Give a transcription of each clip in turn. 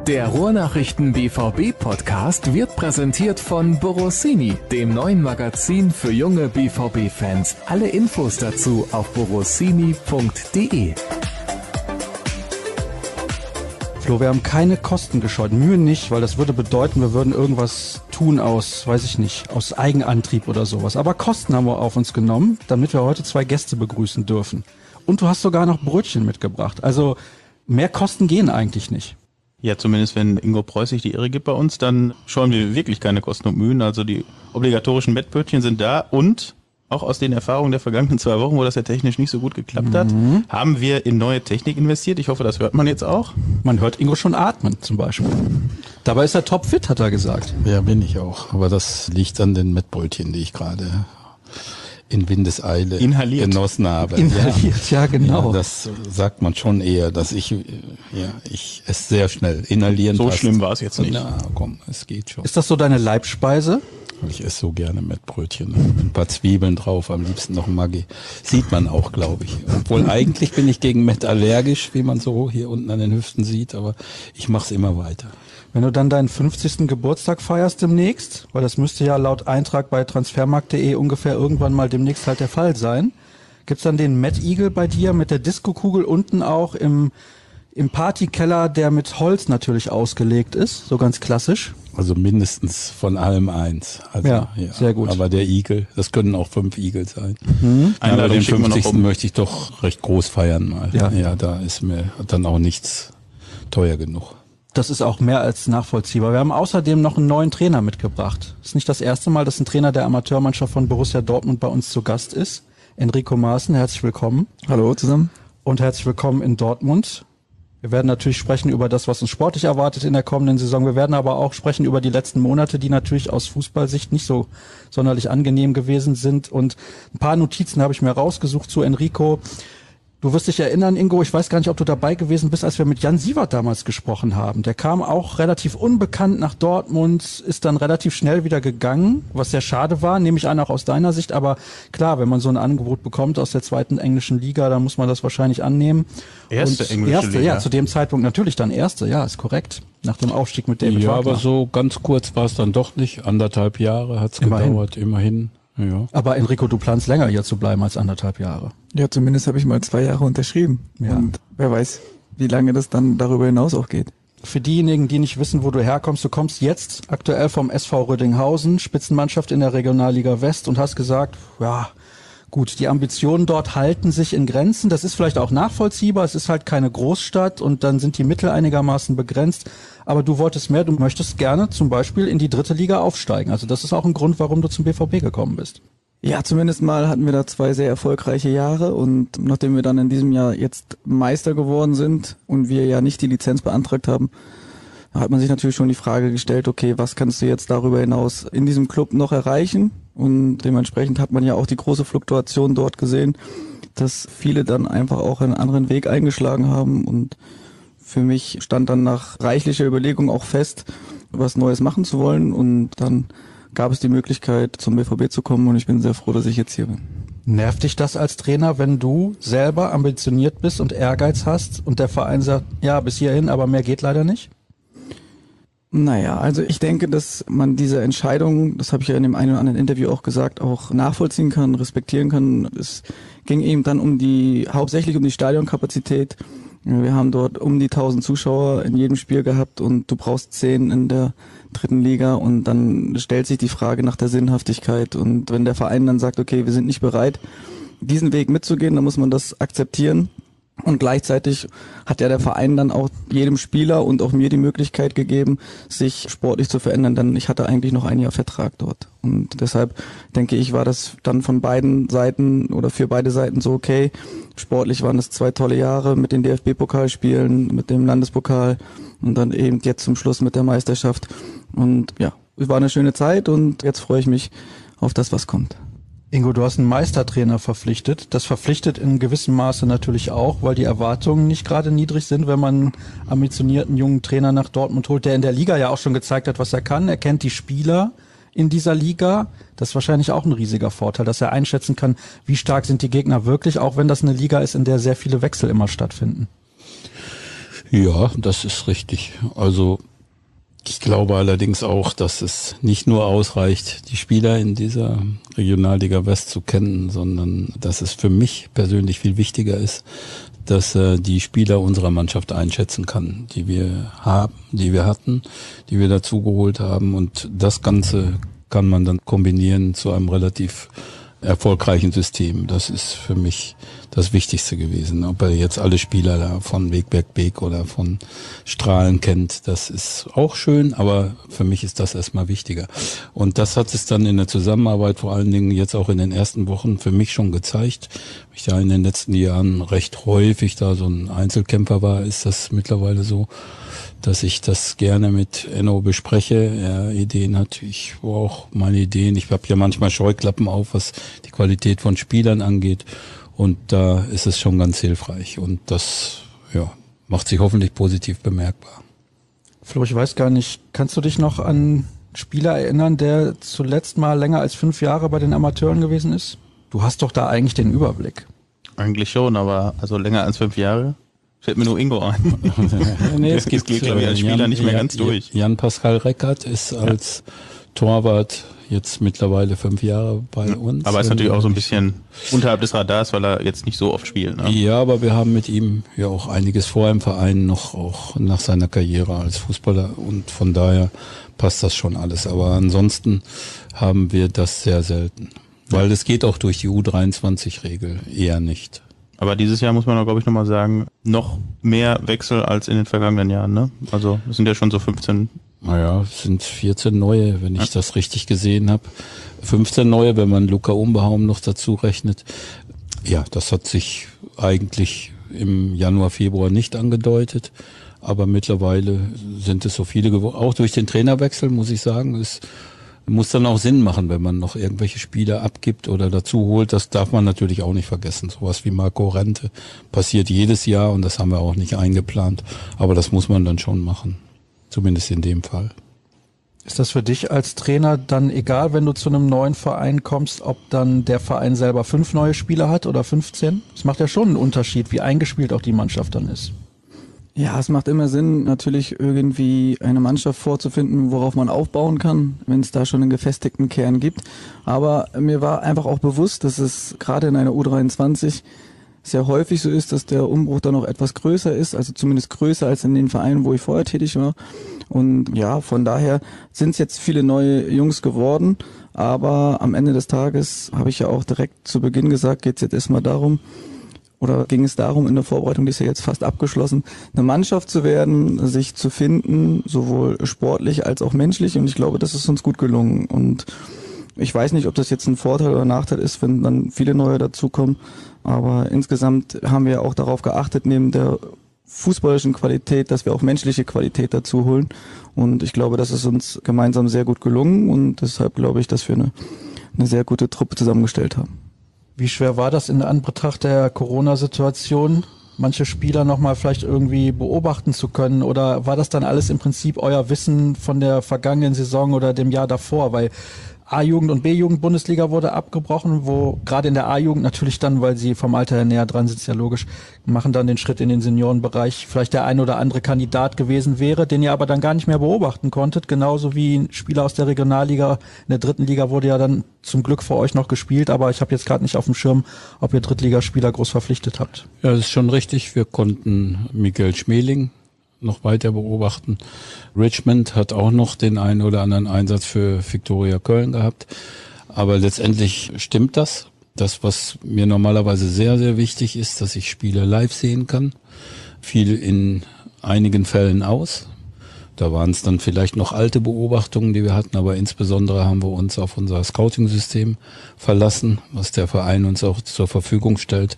Der Ruhrnachrichten BVB-Podcast wird präsentiert von Borossini, dem neuen Magazin für junge BVB-Fans. Alle Infos dazu auf borossini.de. Flo, wir haben keine Kosten gescheut, Mühe nicht, weil das würde bedeuten, wir würden irgendwas tun aus, weiß ich nicht, aus Eigenantrieb oder sowas. Aber Kosten haben wir auf uns genommen, damit wir heute 2 Gäste begrüßen dürfen. Und du hast sogar noch Brötchen mitgebracht. Also mehr Kosten gehen eigentlich nicht. Ja, zumindest wenn Ingo Preuß sich die Ehre gibt bei uns, dann scheuen wir wirklich keine Kosten und Mühen. Also die obligatorischen Mettbrötchen sind da und auch aus den Erfahrungen der vergangenen 2 Wochen, wo das ja technisch nicht so gut geklappt hat, haben wir in neue Technik investiert. Ich hoffe, das hört man jetzt auch. Man hört Ingo schon atmen zum Beispiel. Dabei ist er topfit, hat er gesagt. Ja, bin ich auch. Aber das liegt an den Mettbrötchen, die ich gerade in Windeseile genossen habe. Inhaliert, ja genau. Ja, das sagt man schon eher, dass ich esse sehr schnell. Inhalieren So passt. schlimm war es jetzt nicht. Na komm, es geht schon. Ist das so deine Leibspeise? Ich esse so gerne Mettbrötchen. Ein paar Zwiebeln drauf, am liebsten noch Maggi. Sieht man auch, glaube ich. Obwohl eigentlich bin ich gegen Mett allergisch, wie man so hier unten an den Hüften sieht, aber ich mache es immer weiter. Wenn du dann deinen 50. Geburtstag feierst demnächst, weil das müsste ja laut Eintrag bei transfermarkt.de ungefähr irgendwann mal demnächst halt der Fall sein, gibt's dann den Mad Eagle bei dir mit der Diskokugel unten auch im Partykeller, der mit Holz natürlich ausgelegt ist, so ganz klassisch. Also mindestens von allem eins. Also, ja, sehr gut. Aber der Igel, das können auch 5 Igel sein. Einladung Aber den schicken wir noch 50. möchte ich doch recht groß feiern mal. Ja, da ist mir dann auch nichts teuer genug. Das ist auch mehr als nachvollziehbar. Wir haben außerdem noch einen neuen Trainer mitgebracht. Es ist nicht das erste Mal, dass ein Trainer der Amateurmannschaft von Borussia Dortmund bei uns zu Gast ist. Enrico Maaßen, herzlich willkommen. Hallo zusammen. Und herzlich willkommen in Dortmund. Wir werden natürlich sprechen über das, was uns sportlich erwartet in der kommenden Saison. Wir werden aber auch sprechen über die letzten Monate, die natürlich aus Fußballsicht nicht so sonderlich angenehm gewesen sind. Und ein paar Notizen habe ich mir rausgesucht zu Enrico. Du wirst dich erinnern, Ingo, ich weiß gar nicht, ob du dabei gewesen bist, als wir mit Jan Siewert damals gesprochen haben. Der kam auch relativ unbekannt nach Dortmund, ist dann relativ schnell wieder gegangen, was sehr schade war, nehme ich an, auch aus deiner Sicht. Aber klar, wenn man so ein Angebot bekommt aus der 2. englischen Liga, dann muss man das wahrscheinlich annehmen. Erste Liga. Ja, zu dem Zeitpunkt natürlich dann erste, ja, ist korrekt. Nach dem Aufstieg mit David Ja, Wagner. aber so ganz kurz war es dann doch nicht. 1,5 Jahre hat's gedauert, immerhin. Ja. Aber Enrico, du planst länger hier zu bleiben als 1,5 Jahre. Ja, zumindest habe ich mal 2 Jahre unterschrieben. Ja. Und wer weiß, wie lange das dann darüber hinaus auch geht. Für diejenigen, die nicht wissen, wo du herkommst, du kommst jetzt aktuell vom SV Rödinghausen, Spitzenmannschaft in der Regionalliga West und hast gesagt, ja, gut, die Ambitionen dort halten sich in Grenzen. Das ist vielleicht auch nachvollziehbar. Es ist halt keine Großstadt und dann sind die Mittel einigermaßen begrenzt. Aber du wolltest mehr. Du möchtest gerne zum Beispiel in die 3. Liga aufsteigen. Also das ist auch ein Grund, warum du zum BVB gekommen bist. Ja, zumindest mal hatten wir da 2 sehr erfolgreiche Jahre und nachdem wir dann in diesem Jahr jetzt Meister geworden sind und wir ja nicht die Lizenz beantragt haben, hat man sich natürlich schon die Frage gestellt, okay, was kannst du jetzt darüber hinaus in diesem Club noch erreichen? Und dementsprechend hat man ja auch die große Fluktuation dort gesehen, dass viele dann einfach auch einen anderen Weg eingeschlagen haben. Und für mich stand dann nach reichlicher Überlegung auch fest, was Neues machen zu wollen. Und dann gab es die Möglichkeit, zum BVB zu kommen und ich bin sehr froh, dass ich jetzt hier bin. Nervt dich das als Trainer, wenn du selber ambitioniert bist und Ehrgeiz hast und der Verein sagt, ja, bis hierhin, aber mehr geht leider nicht? Naja, also ich denke, dass man diese Entscheidung, das habe ich ja in dem einen oder anderen Interview auch gesagt, auch nachvollziehen kann, respektieren kann. Es ging eben dann hauptsächlich um die Stadionkapazität. Wir haben dort um die 1000 Zuschauer in jedem Spiel gehabt und du brauchst 10 in der 3. Liga und dann stellt sich die Frage nach der Sinnhaftigkeit und wenn der Verein dann sagt, okay, wir sind nicht bereit, diesen Weg mitzugehen, dann muss man das akzeptieren. Und gleichzeitig hat ja der Verein dann auch jedem Spieler und auch mir die Möglichkeit gegeben, sich sportlich zu verändern, denn ich hatte eigentlich noch 1 Jahr Vertrag dort. Und deshalb denke ich, war das dann von beiden Seiten oder für beide Seiten so okay. Sportlich waren es 2 tolle Jahre mit den DFB-Pokalspielen, mit dem Landespokal und dann eben jetzt zum Schluss mit der Meisterschaft. Und ja, es war eine schöne Zeit und jetzt freue ich mich auf das, was kommt. Ingo, du hast einen Meistertrainer verpflichtet. Das verpflichtet in gewissem Maße natürlich auch, weil die Erwartungen nicht gerade niedrig sind, wenn man einen ambitionierten jungen Trainer nach Dortmund holt, der in der Liga ja auch schon gezeigt hat, was er kann. Er kennt die Spieler in dieser Liga. Das ist wahrscheinlich auch ein riesiger Vorteil, dass er einschätzen kann, wie stark sind die Gegner wirklich, auch wenn das eine Liga ist, in der sehr viele Wechsel immer stattfinden. Ja, das ist richtig. Also ich glaube allerdings auch, dass es nicht nur ausreicht, die Spieler in dieser Regionalliga West zu kennen, sondern dass es für mich persönlich viel wichtiger ist, dass die Spieler unserer Mannschaft einschätzen kann, die wir haben, die wir hatten, die wir dazugeholt haben. Und das Ganze kann man dann kombinieren zu einem relativ erfolgreichen System. Das ist für mich das Wichtigste gewesen. Ob er jetzt alle Spieler da von Wegberg Beek oder von Strahlen kennt, das ist auch schön, aber für mich ist das erstmal wichtiger. Und das hat es dann in der Zusammenarbeit, vor allen Dingen jetzt auch in den ersten Wochen, für mich schon gezeigt. Ich da in den letzten Jahren recht häufig da so ein Einzelkämpfer war, ist das mittlerweile so, dass ich das gerne mit Enno bespreche. Er Ideen hat, ich auch meine Ideen. Ich habe ja manchmal Scheuklappen auf, was die Qualität von Spielern angeht. Und da ist es schon ganz hilfreich. Und das macht sich hoffentlich positiv bemerkbar. Flo, ich weiß gar nicht, kannst du dich noch an Spieler erinnern, der zuletzt mal länger als 5 Jahre bei den Amateuren gewesen ist? Du hast doch da eigentlich den Überblick. Eigentlich schon, aber also länger als 5 Jahre? Fällt mir nur Ingo ein. Nee, es geht, glaube ich, als Spieler nicht mehr ganz durch. Jan-Pascal Reckert ist als Torwart jetzt mittlerweile 5 Jahre bei uns. Aber ist natürlich auch so ein bisschen unterhalb des Radars, weil er jetzt nicht so oft spielt. Ne? Ja, aber wir haben mit ihm ja auch einiges vor im Verein, noch auch nach seiner Karriere als Fußballer. Und von daher passt das schon alles. Aber ansonsten haben wir das sehr selten. Weil es geht auch durch die U23-Regel eher nicht. Aber dieses Jahr muss man, glaube ich, nochmal sagen, noch mehr Wechsel als in den vergangenen Jahren, ne? Also es sind ja schon so 15. Naja, es sind 14 neue, wenn ich das richtig gesehen habe. 15 neue, wenn man Luca Umbehaum noch dazu rechnet. Ja, das hat sich eigentlich im Januar, Februar nicht angedeutet. Aber mittlerweile sind es so viele geworden. Auch durch den Trainerwechsel, muss ich sagen, es muss dann auch Sinn machen, wenn man noch irgendwelche Spieler abgibt oder dazu holt. Das darf man natürlich auch nicht vergessen. Sowas wie Marco Rente passiert jedes Jahr und das haben wir auch nicht eingeplant. Aber das muss man dann schon machen. Zumindest in dem Fall. Ist das für dich als Trainer dann egal, wenn du zu einem neuen Verein kommst, ob dann der Verein selber 5 neue Spieler hat oder 15? Das macht ja schon einen Unterschied, wie eingespielt auch die Mannschaft dann ist. Ja, es macht immer Sinn, natürlich irgendwie eine Mannschaft vorzufinden, worauf man aufbauen kann, wenn es da schon einen gefestigten Kern gibt. Aber mir war einfach auch bewusst, dass es gerade in einer U23 sehr häufig so ist, dass der Umbruch dann noch etwas größer ist, also zumindest größer als in den Vereinen, wo ich vorher tätig war. Und ja, von daher sind es jetzt viele neue Jungs geworden. Aber am Ende des Tages, habe ich ja auch direkt zu Beginn gesagt, geht es jetzt erstmal darum, oder ging es darum, in der Vorbereitung, die ist ja jetzt fast abgeschlossen, eine Mannschaft zu werden, sich zu finden, sowohl sportlich als auch menschlich. Und ich glaube, das ist uns gut gelungen. Und ich weiß nicht, ob das jetzt ein Vorteil oder ein Nachteil ist, wenn dann viele neue dazukommen. Aber insgesamt haben wir auch darauf geachtet, neben der fußballischen Qualität, dass wir auch menschliche Qualität dazu holen. Und ich glaube, das ist uns gemeinsam sehr gut gelungen. Und deshalb glaube ich, dass wir eine sehr gute Truppe zusammengestellt haben. Wie schwer war das in Anbetracht der Corona-Situation, manche Spieler nochmal vielleicht irgendwie beobachten zu können? Oder war das dann alles im Prinzip euer Wissen von der vergangenen Saison oder dem Jahr davor? Weil A-Jugend und B-Jugend-Bundesliga wurde abgebrochen, wo gerade in der A-Jugend natürlich dann, weil sie vom Alter her näher dran sind, ist ja logisch, machen dann den Schritt in den Seniorenbereich, vielleicht der ein oder andere Kandidat gewesen wäre, den ihr aber dann gar nicht mehr beobachten konntet, genauso wie ein Spieler aus der Regionalliga. In der 3. Liga wurde ja dann zum Glück für euch noch gespielt, aber ich habe jetzt gerade nicht auf dem Schirm, ob ihr Drittligaspieler groß verpflichtet habt. Ja, das ist schon richtig. Wir konnten Michael Schmeling noch weiter beobachten. Richmond hat auch noch den einen oder anderen Einsatz für Viktoria Köln gehabt. Aber letztendlich stimmt das. Das, was mir normalerweise sehr, sehr wichtig ist, dass ich Spiele live sehen kann, fiel in einigen Fällen aus. Da waren es dann vielleicht noch alte Beobachtungen, die wir hatten, aber insbesondere haben wir uns auf unser Scouting-System verlassen, was der Verein uns auch zur Verfügung stellt.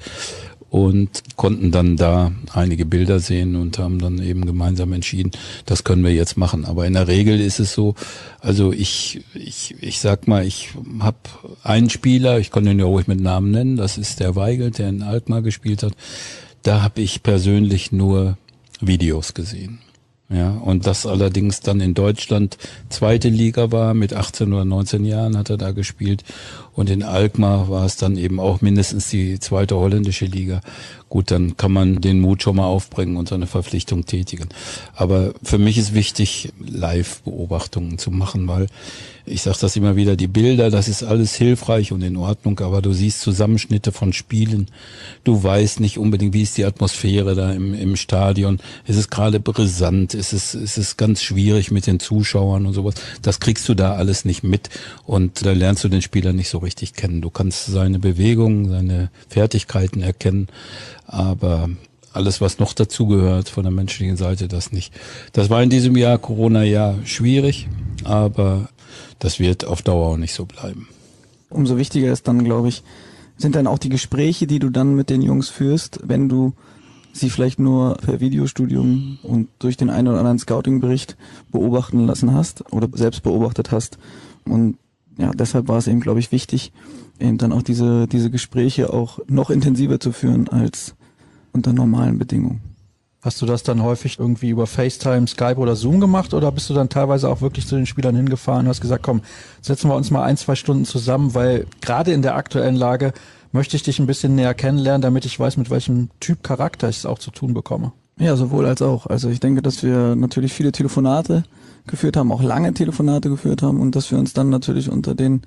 Und konnten dann da einige Bilder sehen und haben dann eben gemeinsam entschieden, das können wir jetzt machen. Aber in der Regel ist es so, also ich sag mal, ich habe einen Spieler, ich kann den ja ruhig mit Namen nennen, das ist der Weigelt, der in Alkmaar gespielt hat. Da habe ich persönlich nur Videos gesehen. Ja, und das allerdings dann in Deutschland 2. Liga war, mit 18 oder 19 Jahren hat er da gespielt und in Alkmaar war es dann eben auch mindestens die 2. holländische Liga. gut, dann kann man den Mut schon mal aufbringen und so eine Verpflichtung tätigen. Aber für mich ist wichtig, Live-Beobachtungen zu machen, weil ich sage das immer wieder, die Bilder, das ist alles hilfreich und in Ordnung, aber du siehst Zusammenschnitte von Spielen, du weißt nicht unbedingt, wie ist die Atmosphäre da im Stadion, ist es gerade brisant, ist es ganz schwierig mit den Zuschauern und sowas, das kriegst du da alles nicht mit und da lernst du den Spieler nicht so richtig kennen. Du kannst seine Bewegungen, seine Fertigkeiten erkennen, aber alles, was noch dazugehört von der menschlichen Seite, das nicht. Das war in diesem Jahr, Corona-Jahr, schwierig, aber das wird auf Dauer auch nicht so bleiben. Umso wichtiger ist dann, glaube ich, sind dann auch die Gespräche, die du dann mit den Jungs führst, wenn du sie vielleicht nur per Videostudium und durch den einen oder anderen Scouting-Bericht beobachten lassen hast oder selbst beobachtet hast. Und ja, deshalb war es eben, glaube ich, wichtig, eben dann auch diese Gespräche auch noch intensiver zu führen als unter normalen Bedingungen. Hast du das dann häufig irgendwie über FaceTime, Skype oder Zoom gemacht oder bist du dann teilweise auch wirklich zu den Spielern hingefahren und hast gesagt, komm, setzen wir uns mal 1-2 Stunden zusammen, weil gerade in der aktuellen Lage möchte ich dich ein bisschen näher kennenlernen, damit ich weiß, mit welchem Typ Charakter ich es auch zu tun bekomme? Ja, sowohl als auch. Also ich denke, dass wir natürlich viele Telefonate geführt haben, auch lange Telefonate geführt haben und dass wir uns dann natürlich unter den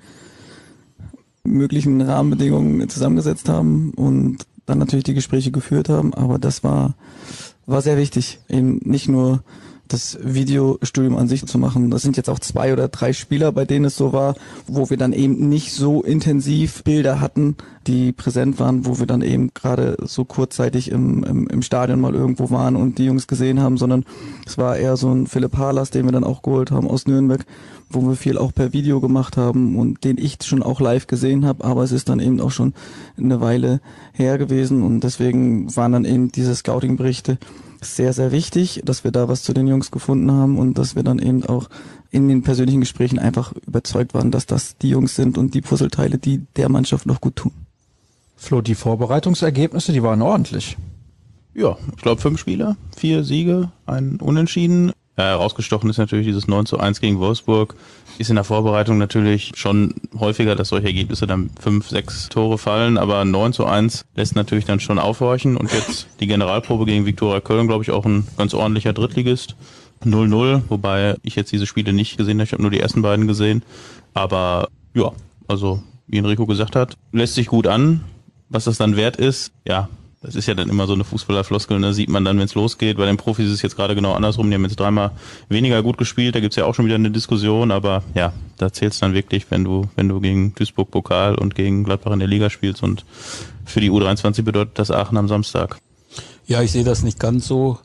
möglichen Rahmenbedingungen zusammengesetzt haben und dann natürlich die Gespräche geführt haben, aber das war sehr wichtig, eben nicht nur das Videostudium an sich zu machen. Das sind jetzt auch 2 oder 3 Spieler, bei denen es so war, wo wir dann eben nicht so intensiv Bilder hatten, die präsent waren, wo wir dann eben gerade so kurzzeitig im Stadion mal irgendwo waren und die Jungs gesehen haben, sondern es war eher so ein Philipp Harlas, den wir dann auch geholt haben aus Nürnberg, wo wir viel auch per Video gemacht haben und den ich schon auch live gesehen habe, aber es ist dann eben auch schon eine Weile her gewesen und deswegen waren dann eben diese Scouting-Berichte sehr, sehr wichtig, dass wir da was zu den Jungs gefunden haben und dass wir dann eben auch in den persönlichen Gesprächen einfach überzeugt waren, dass das die Jungs sind und die Puzzleteile, die der Mannschaft noch gut tun. Flo, die Vorbereitungsergebnisse, die waren ordentlich. Ja, ich glaube 5 Spiele, 4 Siege, ein Unentschieden. Herausgestochen ist natürlich dieses 9:1 gegen Wolfsburg. Ist in der Vorbereitung natürlich schon häufiger, dass solche Ergebnisse dann 5, 6 Tore fallen, aber 9:1 lässt natürlich dann schon aufhorchen. Und jetzt die Generalprobe gegen Viktoria Köln, glaube ich, auch ein ganz ordentlicher Drittligist. 0-0, wobei ich jetzt diese Spiele nicht gesehen habe, ich habe nur die ersten beiden gesehen. Aber ja, also wie Enrico gesagt hat, lässt sich gut an. Was das dann wert ist, ja, das ist ja dann immer so eine Fußballerfloskel, ne? Sieht man dann, wenn es losgeht. Bei den Profis ist es jetzt gerade genau andersrum. Die haben jetzt 3-mal weniger gut gespielt. Da gibt's ja auch schon wieder eine Diskussion. Aber ja, da zählt's dann wirklich, wenn du gegen Duisburg Pokal und gegen Gladbach in der Liga spielst. Und für die U23 bedeutet das Aachen am Samstag. Ja, ich sehe das nicht ganz so.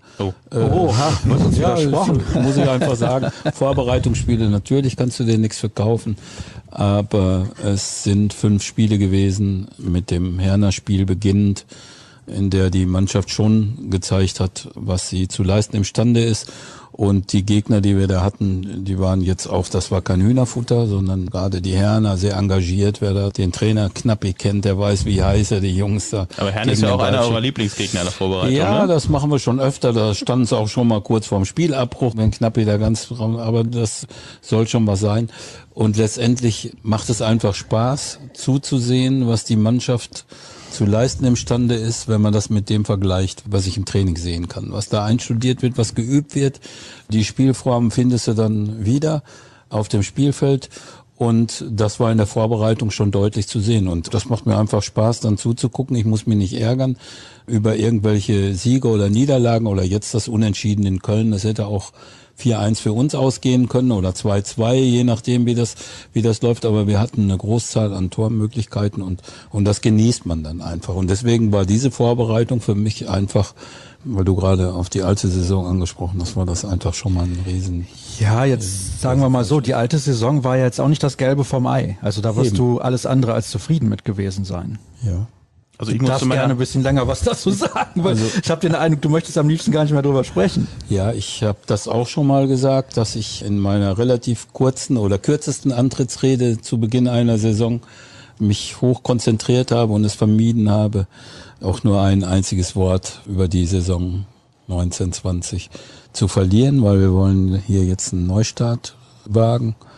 Uns widersprochen. Muss ich einfach sagen. Vorbereitungsspiele, natürlich kannst du dir nichts verkaufen. Aber es sind 5 Spiele gewesen, mit dem Herner-Spiel beginnend, in der die Mannschaft schon gezeigt hat, was sie zu leisten imstande ist. Und die Gegner, die wir da hatten, die waren jetzt auch, das war kein Hühnerfutter, sondern gerade die Herner sehr engagiert. Wer da den Trainer Knappi kennt, der weiß, wie heiß er die Jungs da. Aber Herner ist ja auch einer eurer Lieblingsgegner in der Vorbereitung. Ja, ne? Das machen wir schon öfter. Da stand es auch schon mal kurz vorm Spielabbruch, wenn Knappi da aber das soll schon was sein. Und letztendlich macht es einfach Spaß, zuzusehen, was die Mannschaft zu leisten imstande ist, wenn man das mit dem vergleicht, was ich im Training sehen kann. Was da einstudiert wird, was geübt wird, die Spielformen findest du dann wieder auf dem Spielfeld und das war in der Vorbereitung schon deutlich zu sehen und das macht mir einfach Spaß, dann zuzugucken. Ich muss mich nicht ärgern über irgendwelche Siege oder Niederlagen oder jetzt das Unentschieden in Köln. Das hätte auch 4-1 für uns ausgehen können oder 2-2, je nachdem wie das läuft, aber wir hatten eine Großzahl an Tormöglichkeiten und das genießt man dann einfach und deswegen war diese Vorbereitung für mich einfach, weil du gerade auf die alte Saison angesprochen hast, war das einfach schon mal ein Riesen. Ja, jetzt sagen wir mal so, die alte Saison war ja jetzt auch nicht das Gelbe vom Ei, also da wirst du alles andere als zufrieden mit gewesen sein. Ja. Also ich du darfst gerne ein bisschen länger was dazu sagen, weil ich habe den Eindruck, du möchtest am liebsten gar nicht mehr drüber sprechen. Ja, ich habe das auch schon mal gesagt, dass ich in meiner relativ kurzen oder kürzesten Antrittsrede zu Beginn einer Saison mich hoch konzentriert habe und es vermieden habe, auch nur ein einziges Wort über die Saison 19/20 zu verlieren, weil wir wollen hier jetzt einen Neustart wagen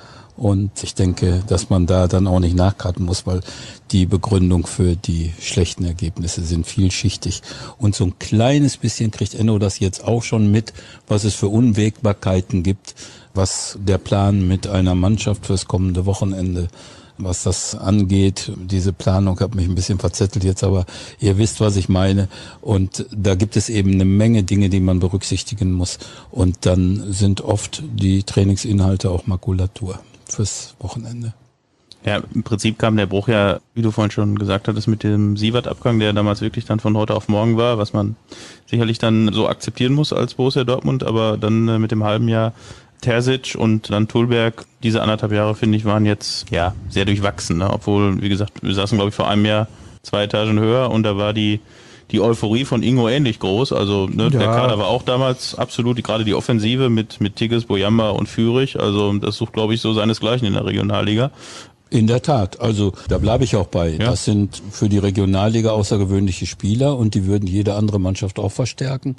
Und ich denke, dass man da dann auch nicht nachkarten muss, weil die Begründung für die schlechten Ergebnisse sind vielschichtig. Und so ein kleines bisschen kriegt Enno das jetzt auch schon mit, was es für Unwägbarkeiten gibt, was der Plan mit einer Mannschaft fürs kommende Wochenende, was das angeht. Diese Planung hat mich ein bisschen verzettelt jetzt, aber ihr wisst, was ich meine. Und da gibt es eben eine Menge Dinge, die man berücksichtigen muss. Und dann sind oft die Trainingsinhalte auch Makulatur fürs Wochenende. Ja, im Prinzip kam der Bruch ja, wie du vorhin schon gesagt hattest, mit dem Sievert-Abgang, der damals wirklich dann von heute auf morgen war, was man sicherlich dann so akzeptieren muss als Borussia Dortmund, aber dann mit dem halben Jahr Terzic und dann Tulberg, diese 1,5 Jahre, finde ich, waren jetzt ja sehr durchwachsen, ne? Obwohl, wie gesagt, wir saßen, glaube ich, vor einem Jahr 2 Etagen höher und da war die Euphorie von Ingo ähnlich groß. Also ne, der Kader war auch damals absolut, gerade die Offensive mit Tigges, Bojamba und Führig. Also das sucht, glaube ich, so seinesgleichen in der Regionalliga. In der Tat, also da bleibe ich auch bei. Ja. Das sind für die Regionalliga außergewöhnliche Spieler und die würden jede andere Mannschaft auch verstärken.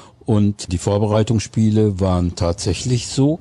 Und die Vorbereitungsspiele waren tatsächlich so,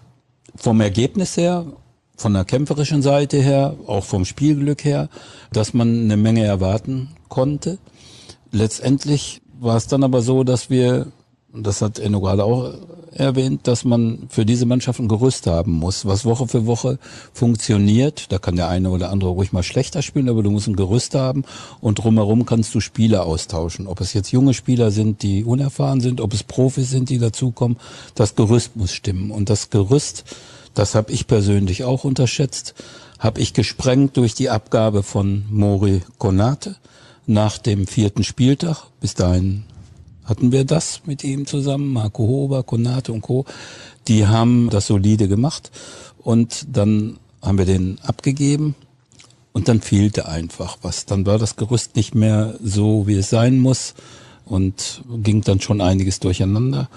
vom Ergebnis her, von der kämpferischen Seite her, auch vom Spielglück her, dass man eine Menge erwarten konnte. Letztendlich war es dann aber so, dass wir, und das hat Enno gerade auch erwähnt, dass man für diese Mannschaft ein Gerüst haben muss, was Woche für Woche funktioniert. Da kann der eine oder andere ruhig mal schlechter spielen, aber du musst ein Gerüst haben und drumherum kannst du Spieler austauschen. Ob es jetzt junge Spieler sind, die unerfahren sind, ob es Profis sind, die dazukommen, das Gerüst muss stimmen. Und das Gerüst, das habe ich persönlich auch unterschätzt, habe ich gesprengt durch die Abgabe von Mori Konate nach dem 4. Spieltag. Bis dahin hatten wir das mit ihm zusammen, Marco Hober, Konate und Co. Die haben das solide gemacht und dann haben wir den abgegeben und dann fehlte einfach was. Dann war das Gerüst nicht mehr so, wie es sein muss und ging dann schon einiges durcheinander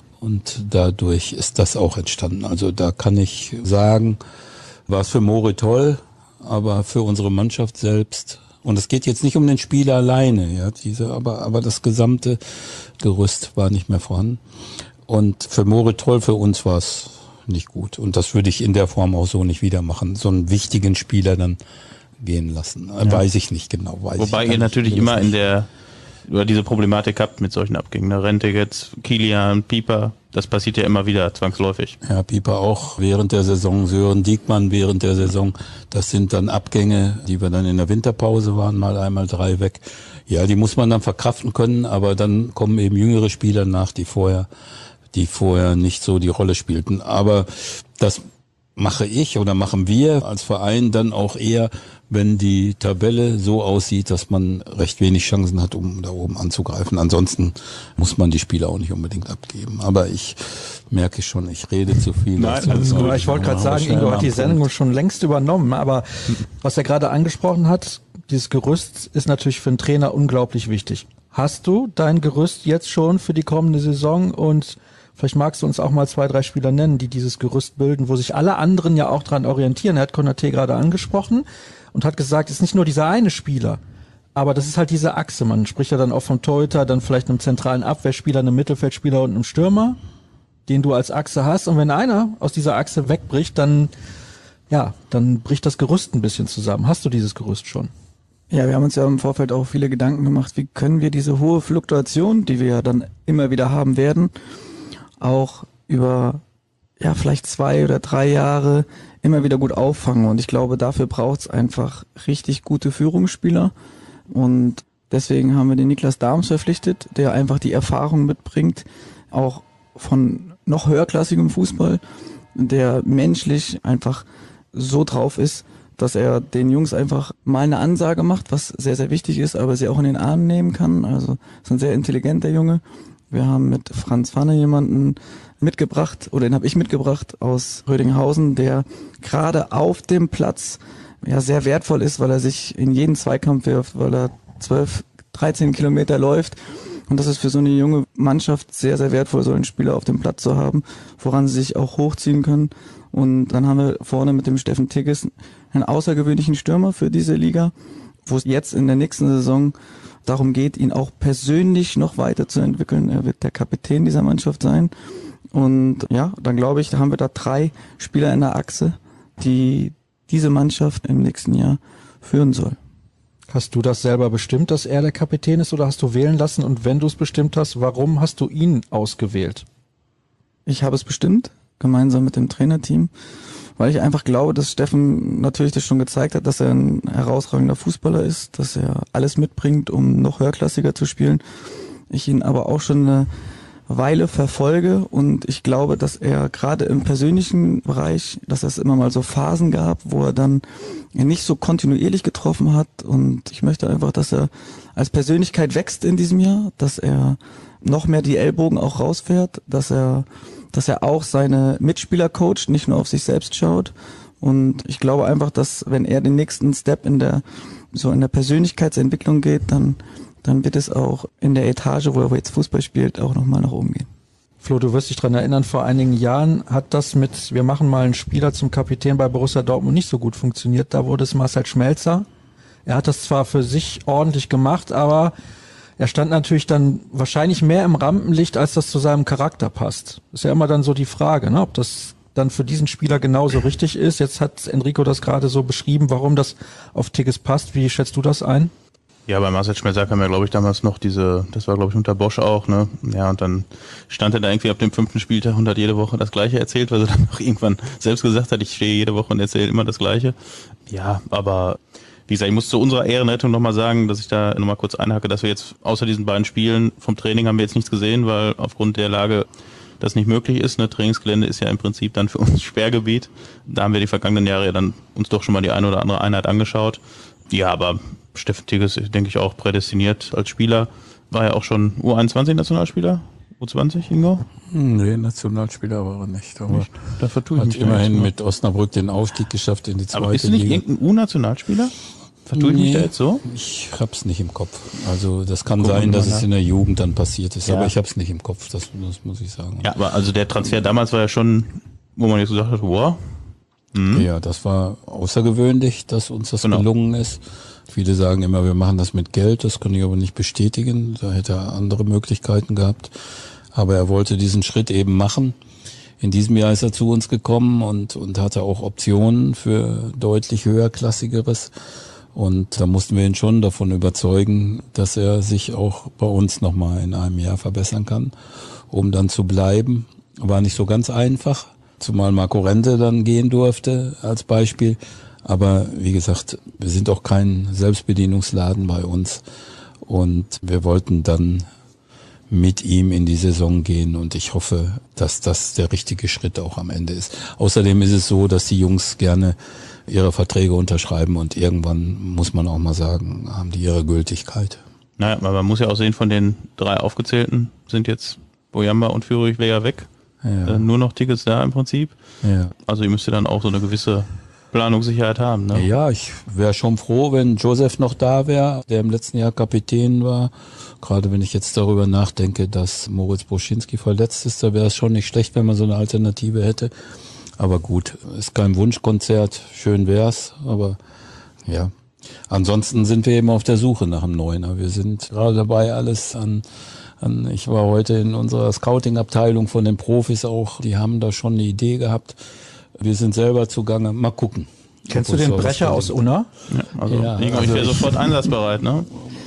und dadurch ist das auch entstanden. Also da kann ich sagen, war es für Mori toll, aber für unsere Mannschaft selbst. Und es geht jetzt nicht um den Spieler alleine, ja, aber das gesamte Gerüst war nicht mehr vorhanden. Und für Mori toll, für uns war es nicht gut. Und das würde ich in der Form auch so nicht wieder machen. So einen wichtigen Spieler dann gehen lassen. Ja. Weiß ich nicht genau. Wobei ihr natürlich immer über diese Problematik habt mit solchen Abgängen. Ne? Rente jetzt, Kilian, Pieper, das passiert ja immer wieder zwangsläufig. Ja, Pieper auch während der Saison, Sören Diekmann während der Saison. Das sind dann Abgänge, die wir dann in der Winterpause waren, mal einmal 3 weg. Ja, die muss man dann verkraften können, aber dann kommen eben jüngere Spieler nach, die vorher nicht so die Rolle spielten. Aber das mache ich oder machen wir als Verein dann auch eher, wenn die Tabelle so aussieht, dass man recht wenig Chancen hat, um da oben anzugreifen. Ansonsten muss man die Spieler auch nicht unbedingt abgeben. Aber ich merke schon, ich rede zu viel. Nein, alles gut. Ich wollte gerade sagen, Ingo hat die Sendung schon längst übernommen. Aber was er gerade angesprochen hat, dieses Gerüst ist natürlich für einen Trainer unglaublich wichtig. Hast du dein Gerüst jetzt schon für die kommende Saison und vielleicht magst du uns auch mal 2, 3 Spieler nennen, die dieses Gerüst bilden, wo sich alle anderen ja auch dran orientieren. Er hat Konate gerade angesprochen und hat gesagt, es ist nicht nur dieser eine Spieler, aber das ist halt diese Achse. Man spricht ja dann auch vom Torhüter, dann vielleicht einem zentralen Abwehrspieler, einem Mittelfeldspieler und einem Stürmer, den du als Achse hast. Und wenn einer aus dieser Achse wegbricht, dann bricht das Gerüst ein bisschen zusammen. Hast du dieses Gerüst schon? Ja, wir haben uns ja im Vorfeld auch viele Gedanken gemacht, wie können wir diese hohe Fluktuation, die wir ja dann immer wieder haben werden, auch über vielleicht 2 oder 3 Jahre immer wieder gut auffangen. Und ich glaube, dafür braucht es einfach richtig gute Führungsspieler. Und deswegen haben wir den Niklas Dahms verpflichtet, der einfach die Erfahrung mitbringt, auch von noch höherklassigem Fußball, der menschlich einfach so drauf ist, dass er den Jungs einfach mal eine Ansage macht, was sehr, sehr wichtig ist, aber sie auch in den Arm nehmen kann. Also ist ein sehr intelligenter Junge. Wir haben mit Franz Pfanne jemanden mitgebracht, oder den habe ich mitgebracht aus Rödinghausen, der gerade auf dem Platz sehr wertvoll ist, weil er sich in jeden Zweikampf wirft, weil er 12, 13 Kilometer läuft. Und das ist für so eine junge Mannschaft sehr, sehr wertvoll, so einen Spieler auf dem Platz zu haben, woran sie sich auch hochziehen können. Und dann haben wir vorne mit dem Steffen Tigges einen außergewöhnlichen Stürmer für diese Liga, wo es jetzt in der nächsten Saison darum geht, ihn auch persönlich noch weiterzuentwickeln. Er wird der Kapitän dieser Mannschaft sein. Und dann glaube ich, da haben wir da 3 Spieler in der Achse, die diese Mannschaft im nächsten Jahr führen soll. Hast du das selber bestimmt, dass er der Kapitän ist, oder hast du wählen lassen? Und wenn du es bestimmt hast, warum hast du ihn ausgewählt? Ich habe es bestimmt, gemeinsam mit dem Trainerteam, weil ich einfach glaube, dass Steffen natürlich das schon gezeigt hat, dass er ein herausragender Fußballer ist, dass er alles mitbringt, um noch höherklassiger zu spielen. Ich ihn aber auch schon eine Weile verfolge und ich glaube, dass er gerade im persönlichen Bereich, dass es immer mal so Phasen gab, wo er dann nicht so kontinuierlich getroffen hat, und ich möchte einfach, dass er als Persönlichkeit wächst in diesem Jahr, dass er noch mehr die Ellbogen auch rausfährt, dass er auch seine Mitspieler coacht, nicht nur auf sich selbst schaut, und ich glaube einfach, dass wenn er den nächsten Step in der Persönlichkeitsentwicklung geht, dann wird es auch in der Etage, wo er jetzt Fußball spielt, auch nochmal nach oben gehen. Flo, du wirst dich dran erinnern, vor einigen Jahren hat das mit, wir machen mal einen Spieler zum Kapitän bei Borussia Dortmund, nicht so gut funktioniert. Da wurde es Marcel Schmelzer. Er hat das zwar für sich ordentlich gemacht, aber er stand natürlich dann wahrscheinlich mehr im Rampenlicht, als das zu seinem Charakter passt. Ist ja immer dann so die Frage, ne, ob das dann für diesen Spieler genauso richtig ist. Jetzt hat Enrico das gerade so beschrieben, warum das auf Tigges passt. Wie schätzt du das ein? Ja, bei Marcel Schmelzer kam ja, glaube ich, damals noch das war, glaube ich, unter Bosch auch, ne? Ja, und dann stand er da irgendwie ab dem 5. Spieltag und hat jede Woche das Gleiche erzählt, weil er dann auch irgendwann selbst gesagt hat, ich stehe jede Woche und erzähle immer das Gleiche. Ja, aber wie gesagt, ich muss zu unserer Ehrenrettung nochmal sagen, dass ich da nochmal kurz einhacke, dass wir jetzt außer diesen beiden Spielen vom Training haben wir jetzt nichts gesehen, weil aufgrund der Lage das nicht möglich ist. Ne? Trainingsgelände ist ja im Prinzip dann für uns Sperrgebiet. Da haben wir die vergangenen Jahre ja dann uns doch schon mal die eine oder andere Einheit angeschaut. Ja, aber Steffen Tigges ist, denke ich, auch prädestiniert als Spieler. War ja auch schon U21-Nationalspieler? U20, Ingo? Nee, Nationalspieler war er nicht. Aber nicht? Da vertue ich hat mich immerhin mit Osnabrück den Aufstieg geschafft in die zweite Liga. Aber ist nicht irgendein U-Nationalspieler? Vertue ich mich da jetzt so? Ich hab's nicht im Kopf. Also das kann sein, dass es in der Jugend dann passiert ist, aber ich hab's nicht im Kopf, das muss ich sagen. Ja, aber also der Transfer damals war ja schon, wo man jetzt gesagt hat, wow. Ja, das war außergewöhnlich, dass uns das gelungen ist. Viele sagen immer, wir machen das mit Geld, das kann ich aber nicht bestätigen. Da hätte er andere Möglichkeiten gehabt. Aber er wollte diesen Schritt eben machen. In diesem Jahr ist er zu uns gekommen und hatte auch Optionen für deutlich höherklassigeres. Und da mussten wir ihn schon davon überzeugen, dass er sich auch bei uns nochmal in einem Jahr verbessern kann, um dann zu bleiben. War nicht so ganz einfach, zumal Marco Rente dann gehen durfte als Beispiel. Aber wie gesagt, wir sind auch kein Selbstbedienungsladen bei uns und wir wollten dann mit ihm in die Saison gehen und ich hoffe, dass das der richtige Schritt auch am Ende ist. Außerdem ist es so, dass die Jungs gerne ihre Verträge unterschreiben und irgendwann, muss man auch mal sagen, haben die ihre Gültigkeit. Naja, aber man muss ja auch sehen, von den 3 aufgezählten sind jetzt Boyamba und Führig ja weg. Ja. Nur noch Tickets da im Prinzip. Ja. Also ihr müsst ja dann auch so eine gewisse Planungssicherheit haben, ne? Ja, ich wäre schon froh, wenn Joseph noch da wäre, der im letzten Jahr Kapitän war. Gerade wenn ich jetzt darüber nachdenke, dass Moritz Broschinski verletzt ist, da wäre es schon nicht schlecht, wenn man so eine Alternative hätte. Aber gut, ist kein Wunschkonzert, schön wär's, aber ja. Ansonsten sind wir eben auf der Suche nach einem Neuner. Wir sind gerade dabei, alles ich war heute in unserer Scouting-Abteilung von den Profis auch, die haben da schon eine Idee gehabt. Wir sind selber zugange. Mal gucken. Kennst du den Brecher aus Unna? Ja, ich wäre sofort einsatzbereit, ne?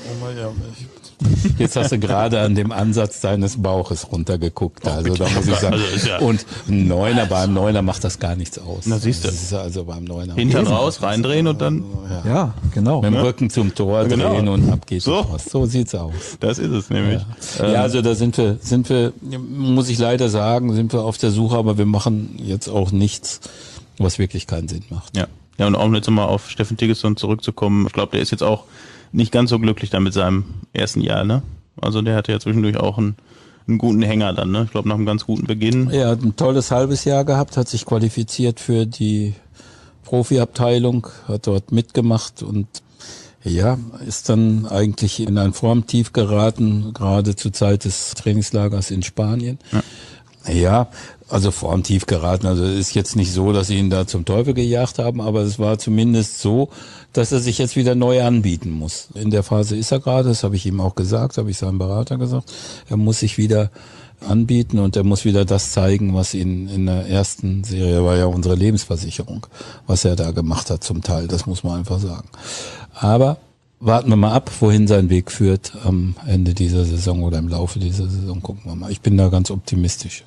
Jetzt hast du gerade an dem Ansatz deines Bauches runtergeguckt. Also da muss ich sagen. Und beim Neuner macht das gar nichts aus. Na siehst du. Das ist also beim Neuner. Hintern raus, reindrehen und dann. Ja, genau. Mit dem Rücken zum Tor drehen und ab geht's. So sieht's aus. Das ist es nämlich. Ja, also da sind wir, muss ich leider sagen, sind wir auf der Suche, aber wir machen jetzt auch nichts, was wirklich keinen Sinn macht. Ja. Ja, und auch jetzt mal auf Steffen Tiggesson zurückzukommen. Ich glaube, der ist jetzt auch nicht ganz so glücklich dann mit seinem ersten Jahr, ne? Also der hatte ja zwischendurch auch einen guten Hänger dann, ne? Ich glaube, nach einem ganz guten Beginn. Er hat ein tolles halbes Jahr gehabt, hat sich qualifiziert für die Profiabteilung, hat dort mitgemacht und ja, ist dann eigentlich in ein Formtief geraten, gerade zur Zeit des Trainingslagers in Spanien. Ja. Ja, also formtief geraten. Also es ist jetzt nicht so, dass sie ihn da zum Teufel gejagt haben, aber es war zumindest so, dass er sich jetzt wieder neu anbieten muss. In der Phase ist er gerade, das habe ich ihm auch gesagt, habe ich seinem Berater gesagt. Er muss sich wieder anbieten und er muss wieder das zeigen, was ihn in der ersten Serie, war ja unsere Lebensversicherung, was er da gemacht hat zum Teil, das muss man einfach sagen. Aber warten wir mal ab, wohin sein Weg führt am Ende dieser Saison oder im Laufe dieser Saison, gucken wir mal. Ich bin da ganz optimistisch.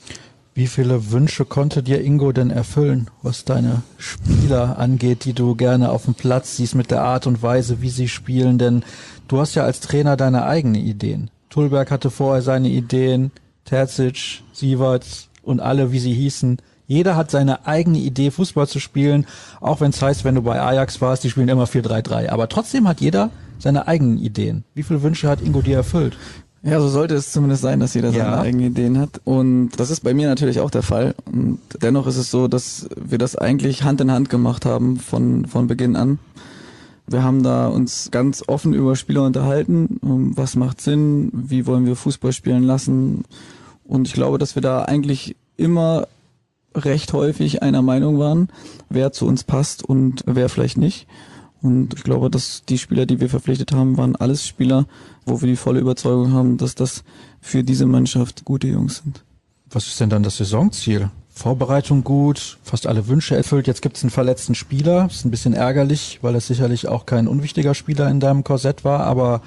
Wie viele Wünsche konnte dir Ingo denn erfüllen, was deine Spieler angeht, die du gerne auf dem Platz siehst mit der Art und Weise, wie sie spielen? Denn du hast ja als Trainer deine eigenen Ideen. Tullberg hatte vorher seine Ideen, Terzic, Sieverts und alle, wie sie hießen. Jeder hat seine eigene Idee, Fußball zu spielen, auch wenn es heißt, wenn du bei Ajax warst, die spielen immer 4-3-3. Aber trotzdem hat jeder seine eigenen Ideen. Wie viele Wünsche hat Ingo dir erfüllt? Ja, so sollte es zumindest sein, dass jeder seine eigenen Ideen hat. Und das ist bei mir natürlich auch der Fall. Und dennoch ist es so, dass wir das eigentlich Hand in Hand gemacht haben von Beginn an. Wir haben da uns ganz offen über Spieler unterhalten. Was macht Sinn? Wie wollen wir Fußball spielen lassen? Und ich glaube, dass wir da eigentlich immer recht häufig einer Meinung waren, wer zu uns passt und wer vielleicht nicht. Und ich glaube, dass die Spieler, die wir verpflichtet haben, waren alles Spieler, wo wir die volle Überzeugung haben, dass das für diese Mannschaft gute Jungs sind. Was ist denn dann das Saisonziel? Vorbereitung gut, fast alle Wünsche erfüllt. Jetzt gibt es einen verletzten Spieler. Das ist ein bisschen ärgerlich, weil es sicherlich auch kein unwichtiger Spieler in deinem Korsett war. Aber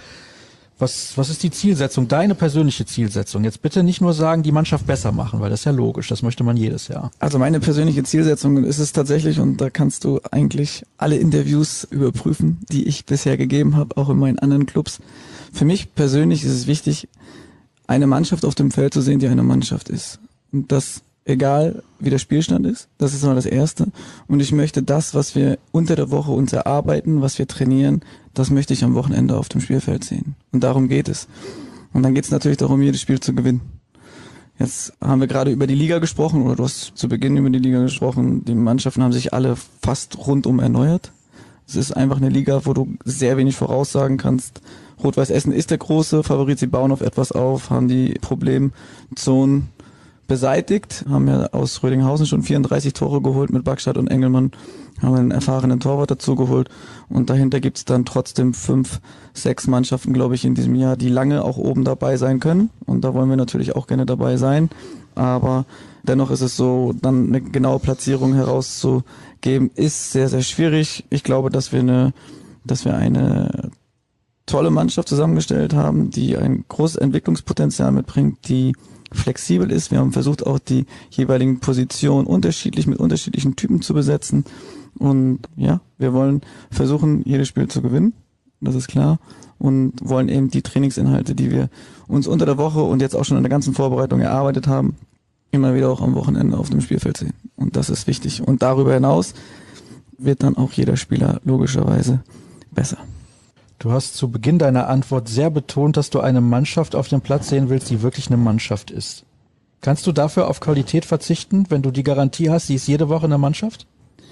was ist die Zielsetzung, deine persönliche Zielsetzung? Jetzt bitte nicht nur sagen, die Mannschaft besser machen, weil das ist ja logisch, das möchte man jedes Jahr. Also meine persönliche Zielsetzung ist es tatsächlich, und da kannst du eigentlich alle Interviews überprüfen, die ich bisher gegeben habe, auch in meinen anderen Clubs. Für mich persönlich ist es wichtig, eine Mannschaft auf dem Feld zu sehen, die eine Mannschaft ist. Und das egal, wie der Spielstand ist. Das ist mal das Erste. Und ich möchte das, was wir unter der Woche uns erarbeiten, was wir trainieren, das möchte ich am Wochenende auf dem Spielfeld sehen. Und darum geht es. Und dann geht es natürlich darum, jedes Spiel zu gewinnen. Jetzt haben wir gerade über die Liga gesprochen, oder du hast zu Beginn über die Liga gesprochen. Die Mannschaften haben sich alle fast rundum erneuert. Es ist einfach eine Liga, wo du sehr wenig voraussagen kannst. Rot-Weiß Essen ist der große Favorit. Sie bauen auf etwas auf, haben die Problemzonen beseitigt, haben ja aus Rödinghausen schon 34 Tore geholt mit Backstadt und Engelmann, haben einen erfahrenen Torwart dazu geholt und dahinter gibt's dann trotzdem 5, 6 Mannschaften, glaube ich, in diesem Jahr, die lange auch oben dabei sein können und da wollen wir natürlich auch gerne dabei sein, aber dennoch ist es so, dann eine genaue Platzierung herauszugeben, ist sehr, sehr schwierig. Ich glaube, dass wir eine tolle Mannschaft zusammengestellt haben, die ein großes Entwicklungspotenzial mitbringt, die flexibel ist. Wir haben versucht, auch die jeweiligen Positionen unterschiedlich mit unterschiedlichen Typen zu besetzen. Und ja, wir wollen versuchen, jedes Spiel zu gewinnen. Das ist klar. Und wollen eben die Trainingsinhalte, die wir uns unter der Woche und jetzt auch schon in der ganzen Vorbereitung erarbeitet haben, immer wieder auch am Wochenende auf dem Spielfeld sehen. Und das ist wichtig. Und darüber hinaus wird dann auch jeder Spieler logischerweise besser. Du hast zu Beginn deiner Antwort sehr betont, dass du eine Mannschaft auf dem Platz sehen willst, die wirklich eine Mannschaft ist. Kannst du dafür auf Qualität verzichten, wenn du die Garantie hast, sie ist jede Woche eine Mannschaft?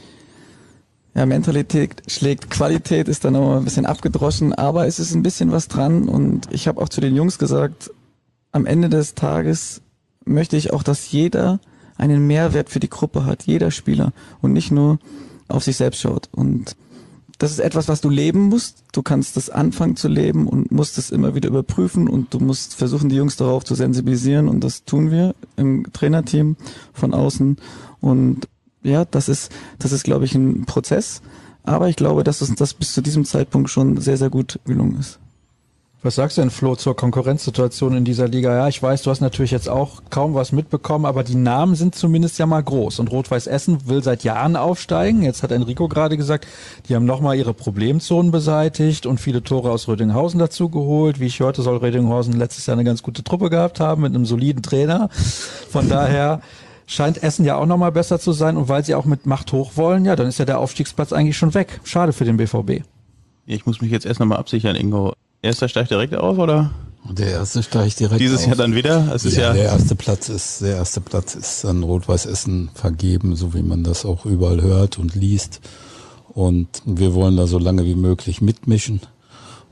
Ja, Mentalität schlägt Qualität, ist dann auch ein bisschen abgedroschen, aber es ist ein bisschen was dran und ich habe auch zu den Jungs gesagt, am Ende des Tages möchte ich auch, dass jeder einen Mehrwert für die Gruppe hat, jeder Spieler und nicht nur auf sich selbst schaut. Und das ist etwas, was du leben musst. Du kannst das anfangen zu leben und musst es immer wieder überprüfen und du musst versuchen, die Jungs darauf zu sensibilisieren und das tun wir im Trainerteam von außen. Und ja, das ist, glaube ich, ein Prozess. Aber ich glaube, dass uns das bis zu diesem Zeitpunkt schon sehr, sehr gut gelungen ist. Was sagst du denn, Flo, zur Konkurrenzsituation in dieser Liga? Ja, ich weiß, du hast natürlich jetzt auch kaum was mitbekommen, aber die Namen sind zumindest ja mal groß. Und Rot-Weiß Essen will seit Jahren aufsteigen. Jetzt hat Enrico gerade gesagt, die haben nochmal ihre Problemzonen beseitigt und viele Tore aus Rödinghausen dazu geholt. Wie ich hörte, soll Rödinghausen letztes Jahr eine ganz gute Truppe gehabt haben mit einem soliden Trainer. Von daher scheint Essen ja auch nochmal besser zu sein. Und weil sie auch mit Macht hoch wollen, ja, dann ist ja der Aufstiegsplatz eigentlich schon weg. Schade für den BVB. Ich muss mich jetzt erst nochmal absichern, Ingo. Erster steigt direkt auf, oder? Der erste steigt direkt Dieses auf. Jahr dann wieder? Es ist ja der erste Platz ist an Rot-Weiß Essen vergeben, so wie man das auch überall hört und liest. Und wir wollen da so lange wie möglich mitmischen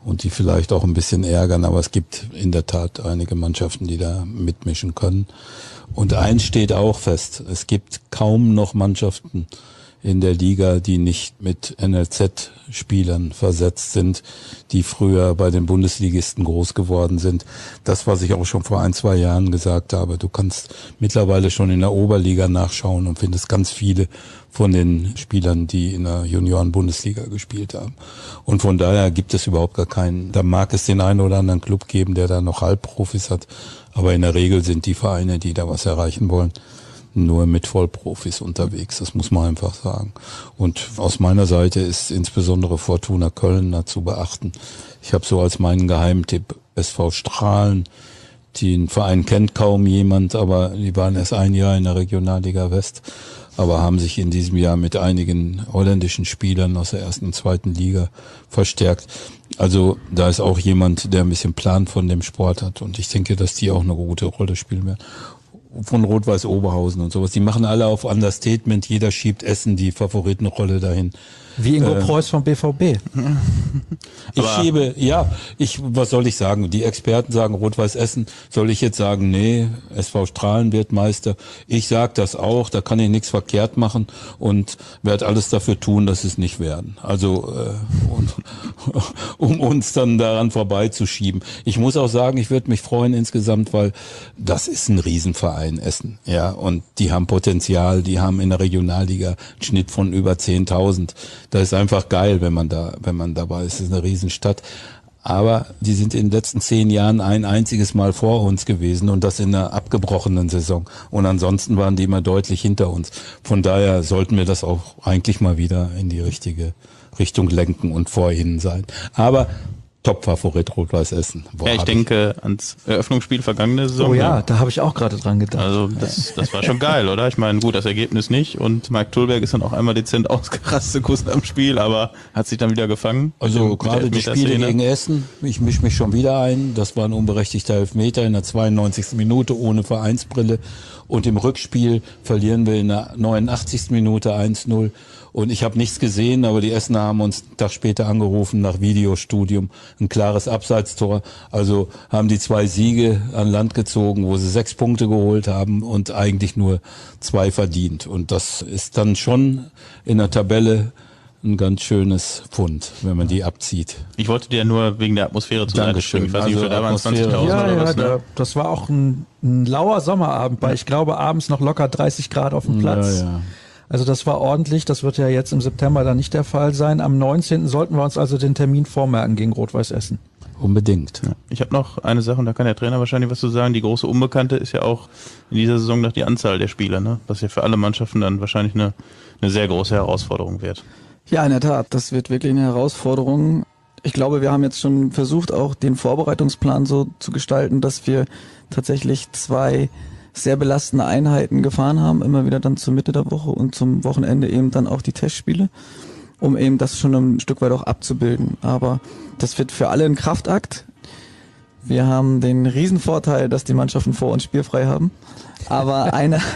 und die vielleicht auch ein bisschen ärgern, aber es gibt in der Tat einige Mannschaften, die da mitmischen können. Und eins steht auch fest, es gibt kaum noch Mannschaften in der Liga, die nicht mit NLZ-Spielern versetzt sind, die früher bei den Bundesligisten groß geworden sind. Das, was ich auch schon vor 1-2 Jahren gesagt habe, du kannst mittlerweile schon in der Oberliga nachschauen und findest ganz viele von den Spielern, die in der Junioren-Bundesliga gespielt haben. Und von daher gibt es überhaupt gar keinen, da mag es den einen oder anderen Club geben, der da noch Halbprofis hat, aber in der Regel sind die Vereine, die da was erreichen wollen, nur mit Vollprofis unterwegs, das muss man einfach sagen. Und aus meiner Seite ist insbesondere Fortuna Köln dazu beachten. Ich habe so als meinen Geheimtipp SV Strahlen. Den Verein kennt kaum jemand, aber die waren erst ein Jahr in der Regionalliga West, aber haben sich in diesem Jahr mit einigen holländischen Spielern aus der 1. und 2. Liga verstärkt. Also da ist auch jemand, der ein bisschen Plan von dem Sport hat, und ich denke, dass die auch eine gute Rolle spielen werden. Von Rot-Weiß Oberhausen und sowas. Die machen alle auf Understatement. Jeder schiebt Essen die Favoritenrolle dahin. Wie Ingo Preuß vom BVB. Was soll ich sagen? Die Experten sagen Rot-Weiß Essen. Soll ich jetzt sagen, nee, SV Strahlen wird Meister? Ich sag das auch, da kann ich nichts verkehrt machen und werde alles dafür tun, dass es nicht werden. Also, um uns dann daran vorbeizuschieben. Ich muss auch sagen, ich würde mich freuen insgesamt, weil das ist ein Riesenverein Essen. Ja, und die haben Potenzial, die haben in der Regionalliga einen Schnitt von über 10.000. Das ist einfach geil, wenn man dabei ist. Das ist eine Riesenstadt. Aber die sind in den letzten 10 Jahren ein einziges Mal vor uns gewesen, und das in einer abgebrochenen Saison. Und ansonsten waren die immer deutlich hinter uns. Von daher sollten wir das auch eigentlich mal wieder in die richtige Richtung lenken und vor ihnen sein. Aber Top-Favorit Rot-Weiß Essen. Ja, ich denke ans Eröffnungsspiel vergangene Saison. Oh ja, da habe ich auch gerade dran gedacht. Also das war schon geil, oder? Ich meine, gut, das Ergebnis nicht, und Marc Tulberg ist dann auch einmal dezent ausgerastet kurz am Spiel, aber hat sich dann wieder gefangen. Also gerade die Spiele gegen Essen, ich mische mich schon wieder ein, das war ein unberechtigter Elfmeter in der 92. Minute ohne Vereinsbrille, und im Rückspiel verlieren wir in der 89. Minute 1-0. Und ich habe nichts gesehen, aber die Essener haben uns einen Tag später angerufen nach Videostudium. Ein klares Abseitstor. Also haben die 2 Siege an Land gezogen, wo sie 6 Punkte geholt haben und eigentlich nur 2 verdient. Und das ist dann schon in der Tabelle ein ganz schönes Pfund, wenn man die abzieht. Ich wollte dir nur wegen der Atmosphäre zu Seite springen. Ich weiß nicht, da waren 20.000 oder was, ne? Das war auch ein lauer Sommerabend bei, ich glaube, abends noch locker 30 Grad auf dem Platz. Ja. Also das war ordentlich, das wird ja jetzt im September dann nicht der Fall sein. Am 19. sollten wir uns also den Termin vormerken gegen Rot-Weiß Essen. Unbedingt. Ja. Ich habe noch eine Sache, und da kann der Trainer wahrscheinlich was zu sagen. Die große Unbekannte ist ja auch in dieser Saison noch die Anzahl der Spieler, ne? Was ja für alle Mannschaften dann wahrscheinlich eine sehr große Herausforderung wird. Ja, in der Tat, das wird wirklich eine Herausforderung. Ich glaube, wir haben jetzt schon versucht, auch den Vorbereitungsplan so zu gestalten, dass wir tatsächlich 2 sehr belastende Einheiten gefahren haben, immer wieder dann zur Mitte der Woche und zum Wochenende eben dann auch die Testspiele, um eben das schon ein Stück weit auch abzubilden. Aber das wird für alle ein Kraftakt. Wir haben den Riesenvorteil, dass die Mannschaften vor uns spielfrei haben. Aber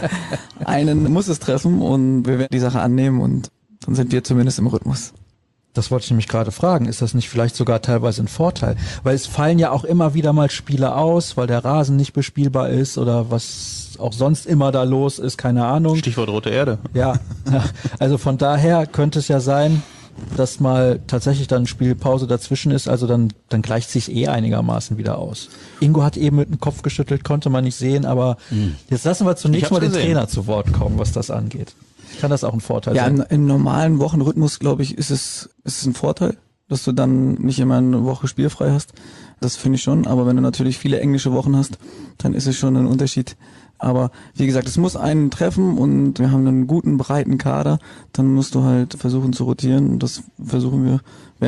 einen muss es treffen, und wir werden die Sache annehmen, und dann sind wir zumindest im Rhythmus. Das wollte ich nämlich gerade fragen. Ist das nicht vielleicht sogar teilweise ein Vorteil? Weil es fallen ja auch immer wieder mal Spiele aus, weil der Rasen nicht bespielbar ist oder was auch sonst immer da los ist, keine Ahnung. Stichwort Rote Erde. Ja, also von daher könnte es ja sein, dass mal tatsächlich dann Spielpause dazwischen ist, also dann gleicht sich einigermaßen wieder aus. Ingo hat eben mit dem Kopf geschüttelt, konnte man nicht sehen, aber jetzt lassen wir zunächst mal den Trainer zu Wort kommen, was das angeht. Kann das auch ein Vorteil sein? Ja, im normalen Wochenrhythmus, glaube ich, ist es ein Vorteil, dass du dann nicht immer eine Woche spielfrei hast. Das finde ich schon. Aber wenn du natürlich viele englische Wochen hast, dann ist es schon ein Unterschied. Aber wie gesagt, es muss einen treffen, und wir haben einen guten, breiten Kader. Dann musst du halt versuchen zu rotieren. Das müssen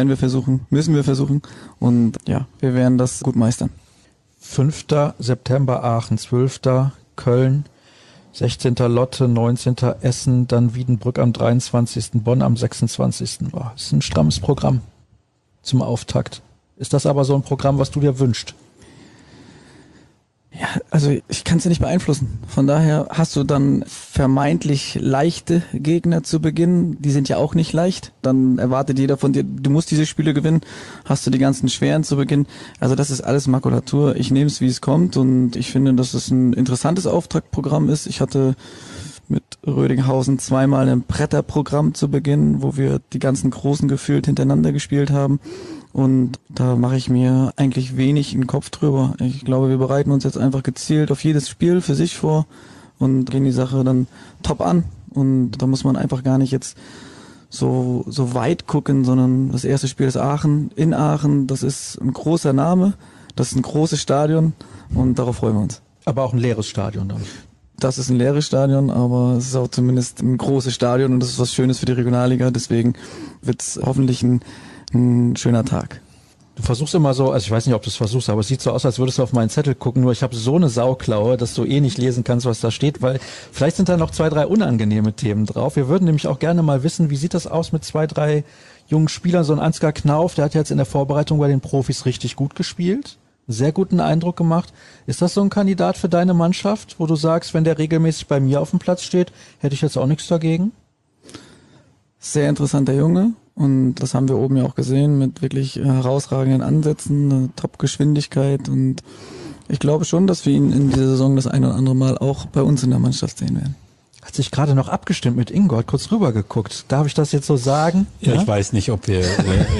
wir versuchen. Und ja, wir werden das gut meistern. 5. September Aachen, 12. Köln, 16. Lotte, 19. Essen, dann Wiedenbrück am 23. Bonn am 26. Boah, das ist ein strammes Programm zum Auftakt. Ist das aber so ein Programm, was du dir wünschst? Ja, Also ich kann es ja nicht beeinflussen. Von daher hast du dann vermeintlich leichte Gegner zu Beginn. Die sind ja auch nicht leicht. Dann erwartet jeder von dir, du musst diese Spiele gewinnen. Hast du die ganzen schweren zu Beginn. Also das ist alles Makulatur. Ich nehme es, wie es kommt. Und ich finde, dass es ein interessantes Auftaktprogramm ist. Ich hatte mit Rödinghausen zweimal ein Bretterprogramm zu Beginn, wo wir die ganzen Großen gefühlt hintereinander gespielt haben. Und da mache ich mir eigentlich wenig in den Kopf drüber. Ich glaube, wir bereiten uns jetzt einfach gezielt auf jedes Spiel für sich vor und gehen die Sache dann top an. Und da muss man einfach gar nicht jetzt so weit gucken, sondern das erste Spiel ist Aachen, in Aachen. Das ist ein großer Name, das ist ein großes Stadion und darauf freuen wir uns. Aber auch ein leeres Stadion dann. Das ist ein leeres Stadion, aber es ist auch zumindest ein großes Stadion und das ist was Schönes für die Regionalliga. Deswegen wird es hoffentlich ein schöner Tag. Du versuchst immer so, also ich weiß nicht, ob du es versuchst, aber es sieht so aus, als würdest du auf meinen Zettel gucken, nur ich habe so eine Sauklaue, dass du nicht lesen kannst, was da steht, weil vielleicht sind da noch 2, 3 unangenehme Themen drauf. Wir würden nämlich auch gerne mal wissen, wie sieht das aus mit 2, 3 jungen Spielern, so ein Ansgar Knauf, der hat jetzt in der Vorbereitung bei den Profis richtig gut gespielt, einen sehr guten Eindruck gemacht. Ist das so ein Kandidat für deine Mannschaft, wo du sagst, wenn der regelmäßig bei mir auf dem Platz steht, hätte ich jetzt auch nichts dagegen? Sehr interessanter Junge. Und das haben wir oben ja auch gesehen mit wirklich herausragenden Ansätzen, eine Top-Geschwindigkeit. Und ich glaube schon, dass wir ihn in dieser Saison das ein oder andere Mal auch bei uns in der Mannschaft sehen werden. Hat sich gerade noch abgestimmt mit Ingo, hat kurz rübergeguckt. Darf ich das jetzt so sagen? Ja, ich weiß nicht, ob wir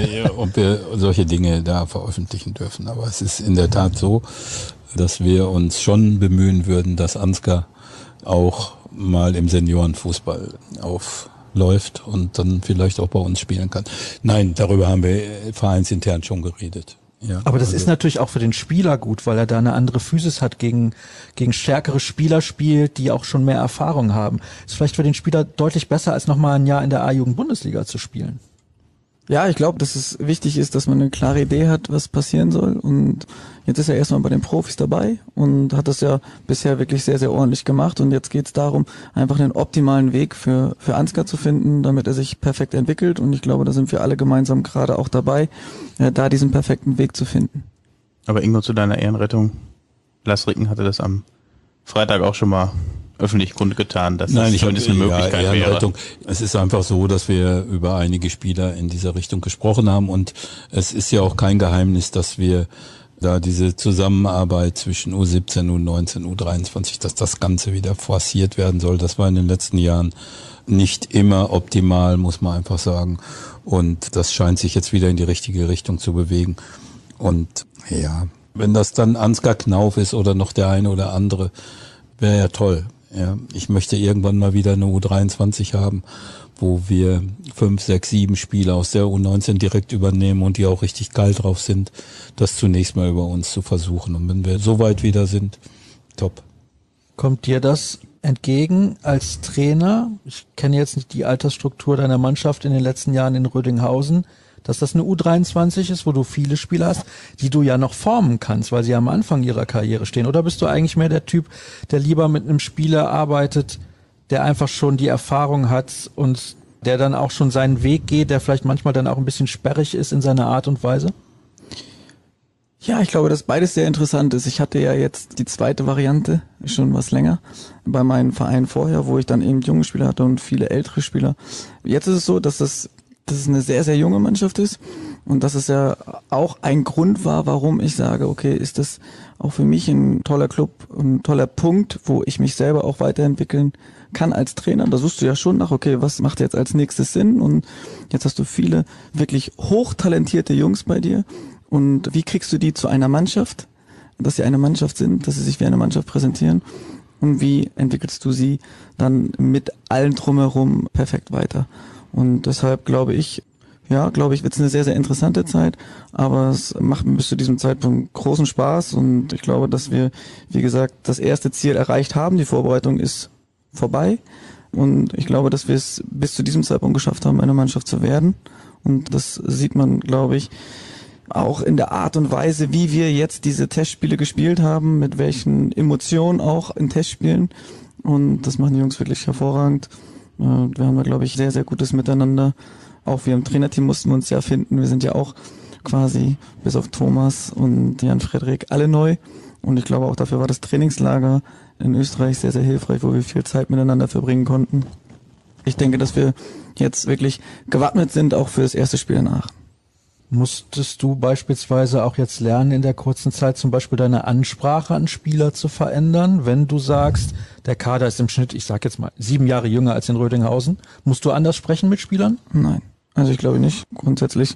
solche Dinge da veröffentlichen dürfen. Aber es ist in der Tat so, dass wir uns schon bemühen würden, dass Ansgar auch mal im Seniorenfußball läuft und dann vielleicht auch bei uns spielen kann. Nein, darüber haben wir vereinsintern schon geredet. Ja, aber das ist natürlich auch für den Spieler gut, weil er da eine andere Physis hat, gegen stärkere Spieler spielt, die auch schon mehr Erfahrung haben. Ist vielleicht für den Spieler deutlich besser, als nochmal ein Jahr in der A-Jugend-Bundesliga zu spielen. Ja, ich glaube, dass es wichtig ist, dass man eine klare Idee hat, was passieren soll. Und jetzt ist er erstmal bei den Profis dabei und hat das ja bisher wirklich sehr, sehr ordentlich gemacht. Und jetzt geht es darum, einfach einen optimalen Weg für Ansgar zu finden, damit er sich perfekt entwickelt. Und ich glaube, da sind wir alle gemeinsam gerade auch dabei, da diesen perfekten Weg zu finden. Aber Ingo, zu deiner Ehrenrettung, Lars Ricken hatte das am Freitag auch schon mal öffentlich kundgetan, dass Nein, das zumindest eine Möglichkeit wäre. Es ist einfach so, dass wir über einige Spieler in dieser Richtung gesprochen haben und es ist ja auch kein Geheimnis, dass wir da diese Zusammenarbeit zwischen U17, U19, U23, dass das Ganze wieder forciert werden soll. Das war in den letzten Jahren nicht immer optimal, muss man einfach sagen. Und das scheint sich jetzt wieder in die richtige Richtung zu bewegen. Und ja, wenn das dann Ansgar Knauf ist oder noch der eine oder andere, wäre ja toll. Ja, ich möchte irgendwann mal wieder eine U23 haben, wo wir 5, 6, 7 Spieler aus der U19 direkt übernehmen und die auch richtig geil drauf sind, das zunächst mal über uns zu versuchen. Und wenn wir so weit wieder sind, top. Kommt dir das entgegen als Trainer? Ich kenne jetzt nicht die Altersstruktur deiner Mannschaft in den letzten Jahren in Rödinghausen, dass das eine U23 ist, wo du viele Spieler hast, die du ja noch formen kannst, weil sie am Anfang ihrer Karriere stehen. Oder bist du eigentlich mehr der Typ, der lieber mit einem Spieler arbeitet, der einfach schon die Erfahrung hat und der dann auch schon seinen Weg geht, der vielleicht manchmal dann auch ein bisschen sperrig ist in seiner Art und Weise? Ja, ich glaube, dass beides sehr interessant ist. Ich hatte ja jetzt die zweite Variante schon was länger bei meinen Vereinen vorher, wo ich dann eben junge Spieler hatte und viele ältere Spieler. Jetzt ist es so, dass es eine sehr, sehr junge Mannschaft ist und dass es ja auch ein Grund war, warum ich sage, okay, ist das auch für mich ein toller Club, ein toller Punkt, wo ich mich selber auch weiterentwickeln kann als Trainer. Da suchst du ja schon nach, okay, was macht jetzt als nächstes Sinn? Und jetzt hast du viele wirklich hochtalentierte Jungs bei dir. Und wie kriegst du die zu einer Mannschaft, dass sie eine Mannschaft sind, dass sie sich wie eine Mannschaft präsentieren? Und wie entwickelst du sie dann mit allen drumherum perfekt weiter? Und deshalb glaube ich, wird es eine sehr, sehr interessante Zeit, aber es macht mir bis zu diesem Zeitpunkt großen Spaß und ich glaube, dass wir, wie gesagt, das erste Ziel erreicht haben. Die Vorbereitung ist vorbei und ich glaube, dass wir es bis zu diesem Zeitpunkt geschafft haben, eine Mannschaft zu werden und das sieht man, glaube ich, auch in der Art und Weise, wie wir jetzt diese Testspiele gespielt haben, mit welchen Emotionen auch in Testspielen und das machen die Jungs wirklich hervorragend. Wir haben da, glaube ich, sehr, sehr gutes Miteinander. Auch wir im Trainerteam mussten wir uns ja finden. Wir sind ja auch quasi bis auf Thomas und Jan Frederik alle neu. Und ich glaube auch dafür war das Trainingslager in Österreich sehr, sehr hilfreich, wo wir viel Zeit miteinander verbringen konnten. Ich denke, dass wir jetzt wirklich gewappnet sind, auch für das erste Spiel danach. Musstest du beispielsweise auch jetzt lernen, in der kurzen Zeit zum Beispiel deine Ansprache an Spieler zu verändern? Wenn du sagst, der Kader ist im Schnitt, ich sag jetzt mal, 7 Jahre jünger als in Rödinghausen, musst du anders sprechen mit Spielern? Nein, also ich glaube nicht. Grundsätzlich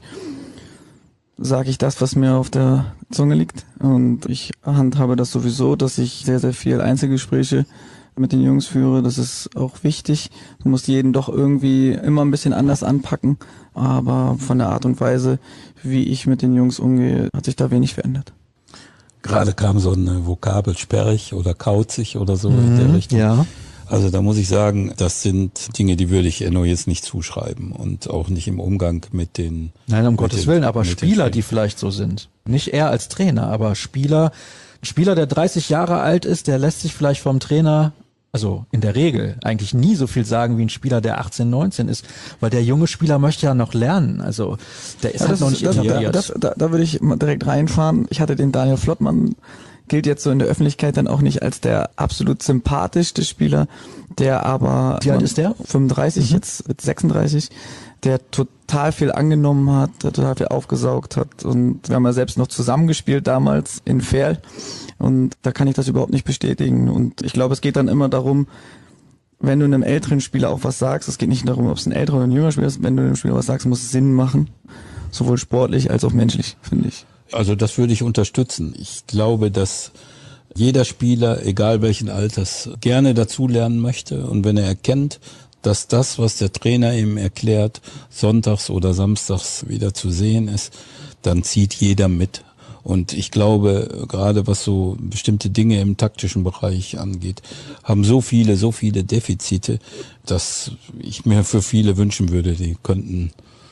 sage ich das, was mir auf der Zunge liegt. Und ich handhabe das sowieso, dass ich sehr, sehr viel Einzelgespräche mit den Jungs führe. Das ist auch wichtig. Du musst jeden doch irgendwie immer ein bisschen anders anpacken. Aber von der Art und Weise, wie ich mit den Jungs umgehe, hat sich da wenig verändert. Gerade kam so eine Vokabel sperrig oder kauzig oder so in der Richtung. Ja. Also da muss ich sagen, das sind Dinge, die würde ich Enno jetzt nicht zuschreiben und auch nicht im Umgang mit den... Nein, um Gottes Willen, aber Spieler, die vielleicht so sind. Nicht er als Trainer, aber Spieler, der 30 Jahre alt ist, der lässt sich vielleicht vom Trainer, also in der Regel, eigentlich nie so viel sagen wie ein Spieler, der 18, 19 ist, weil der junge Spieler möchte ja noch lernen, also der ist halt noch nicht etabliert. Da würde ich direkt reinfahren. Ich hatte den Daniel Flottmann, gilt jetzt so in der Öffentlichkeit dann auch nicht als der absolut sympathischste Spieler, der aber... Wie alt ist der? 35, jetzt mit 36, der total viel angenommen hat, der total viel aufgesaugt hat und wir haben ja selbst noch zusammengespielt damals in Verl und da kann ich das überhaupt nicht bestätigen und ich glaube, es geht dann immer darum, wenn du einem älteren Spieler auch was sagst, es geht nicht darum, ob es ein älterer oder ein jüngerer Spieler ist, wenn du einem Spieler was sagst, muss es Sinn machen, sowohl sportlich als auch menschlich, finde ich. Also das würde ich unterstützen. Ich glaube, dass jeder Spieler, egal welchen Alters, gerne dazulernen möchte und wenn er erkennt, dass das, was der Trainer ihm erklärt, sonntags oder samstags wieder zu sehen ist, dann zieht jeder mit. Und ich glaube, gerade was so bestimmte Dinge im taktischen Bereich angeht, haben so viele Defizite, dass ich mir für viele wünschen würde, die könnten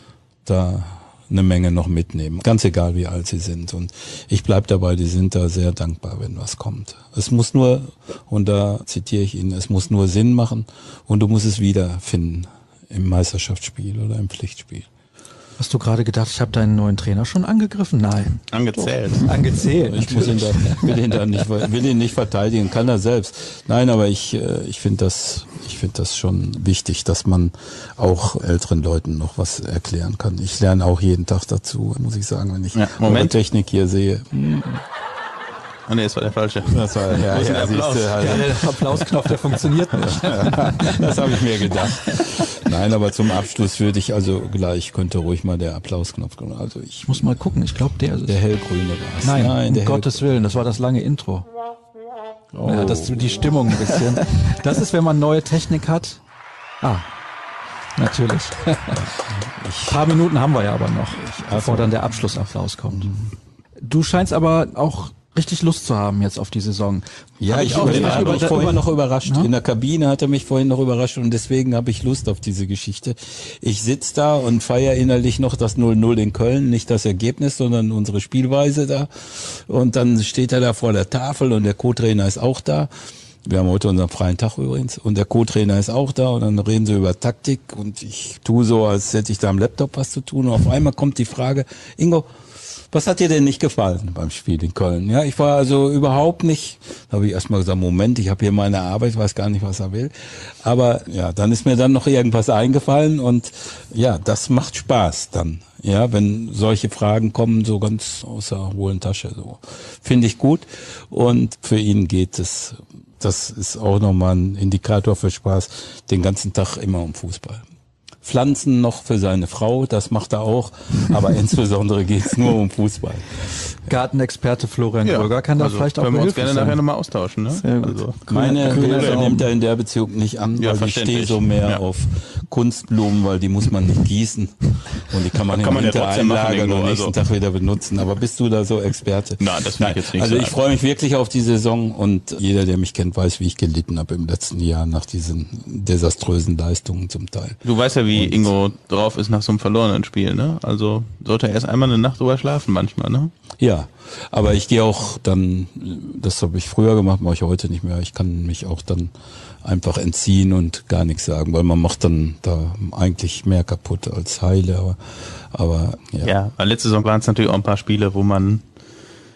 da eine Menge noch mitnehmen. Ganz egal, wie alt sie sind. Und ich bleib dabei, die sind da sehr dankbar, wenn was kommt. Es muss nur, und da zitiere ich ihn, es muss nur Sinn machen und du musst es wiederfinden im Meisterschaftsspiel oder im Pflichtspiel. Hast du gerade gedacht, ich habe deinen neuen Trainer schon angegriffen? Nein. Angezählt. Angezählt. Ich muss will ihn nicht verteidigen, kann er selbst. Nein, aber ich finde das schon wichtig, dass man auch älteren Leuten noch was erklären kann. Ich lerne auch jeden Tag dazu, muss ich sagen, wenn ich eure Technik hier sehe. Ah nee, das war der falsche. Das war ja, Applaus. Der Applausknopf, der funktioniert nicht. Das habe ich mir gedacht. Nein, aber zum Abschluss würde ich könnte ruhig mal der Applausknopf kommen. Also ich muss mal gucken, ich glaube der ist es. Der hellgrüne war es. Nein, um Gottes Willen, das war das lange Intro. Oh. Ja, das die Stimmung ein bisschen. Das ist, wenn man neue Technik hat. Natürlich. Ein paar Minuten haben wir ja aber noch, bevor dann der Abschlussapplaus kommt. Du scheinst aber auch richtig Lust zu haben jetzt auf die Saison. Ja, ich war vorhin noch überrascht. Ja? In der Kabine hat er mich vorhin noch überrascht und deswegen habe ich Lust auf diese Geschichte. Ich sitze da und feiere innerlich noch das 0-0 in Köln, nicht das Ergebnis, sondern unsere Spielweise da. Und dann steht er da vor der Tafel und der Co-Trainer ist auch da. Wir haben heute unseren freien Tag übrigens und der Co-Trainer ist auch da und dann reden sie über Taktik und ich tue so, als hätte ich da am Laptop was zu tun und auf einmal kommt die Frage, Ingo, was hat dir denn nicht gefallen beim Spiel in Köln? Ja, ich war also überhaupt nicht, da habe ich erstmal gesagt, Moment, ich habe hier meine Arbeit, weiß gar nicht, was er will. Aber ja, dann ist mir dann noch irgendwas eingefallen und ja, das macht Spaß dann. Ja, wenn solche Fragen kommen, so ganz aus der hohlen Tasche, so. Finde ich gut. Und für ihn geht es, das ist auch nochmal ein Indikator für Spaß, den ganzen Tag immer um Fußball. Pflanzen noch für seine Frau, das macht er auch, aber insbesondere geht's nur um Fußball. Gartenexperte Florian Gröger kann da vielleicht auch können wir uns behilflich gerne sein. nachher nochmal austauschen. Ne? Sehr gut. Also meine Hilfe nimmt er in der Beziehung nicht an, Ja, weil ich stehe so mehr auf Kunstblumen, weil die muss man nicht gießen und die kann man im Winter einlagern und nächsten Tag wieder benutzen. Aber bist du da so Experte? Nein, das will ich jetzt nicht Also sagen. ich freue mich wirklich auf die Saison und jeder, der mich kennt, weiß, wie ich gelitten habe im letzten Jahr nach diesen desaströsen Leistungen zum Teil. Du weißt ja, wie Ingo drauf ist nach so einem verlorenen Spiel, ne? Also sollte er erst einmal eine Nacht drüber schlafen manchmal, ne? Ja, aber ich gehe auch dann, das habe ich früher gemacht, mache ich heute nicht mehr. Ich kann mich auch dann einfach entziehen und gar nichts sagen, weil man macht dann da eigentlich mehr kaputt als heile. Aber ja. Ja, weil letzte Saison waren es natürlich auch ein paar Spiele, wo man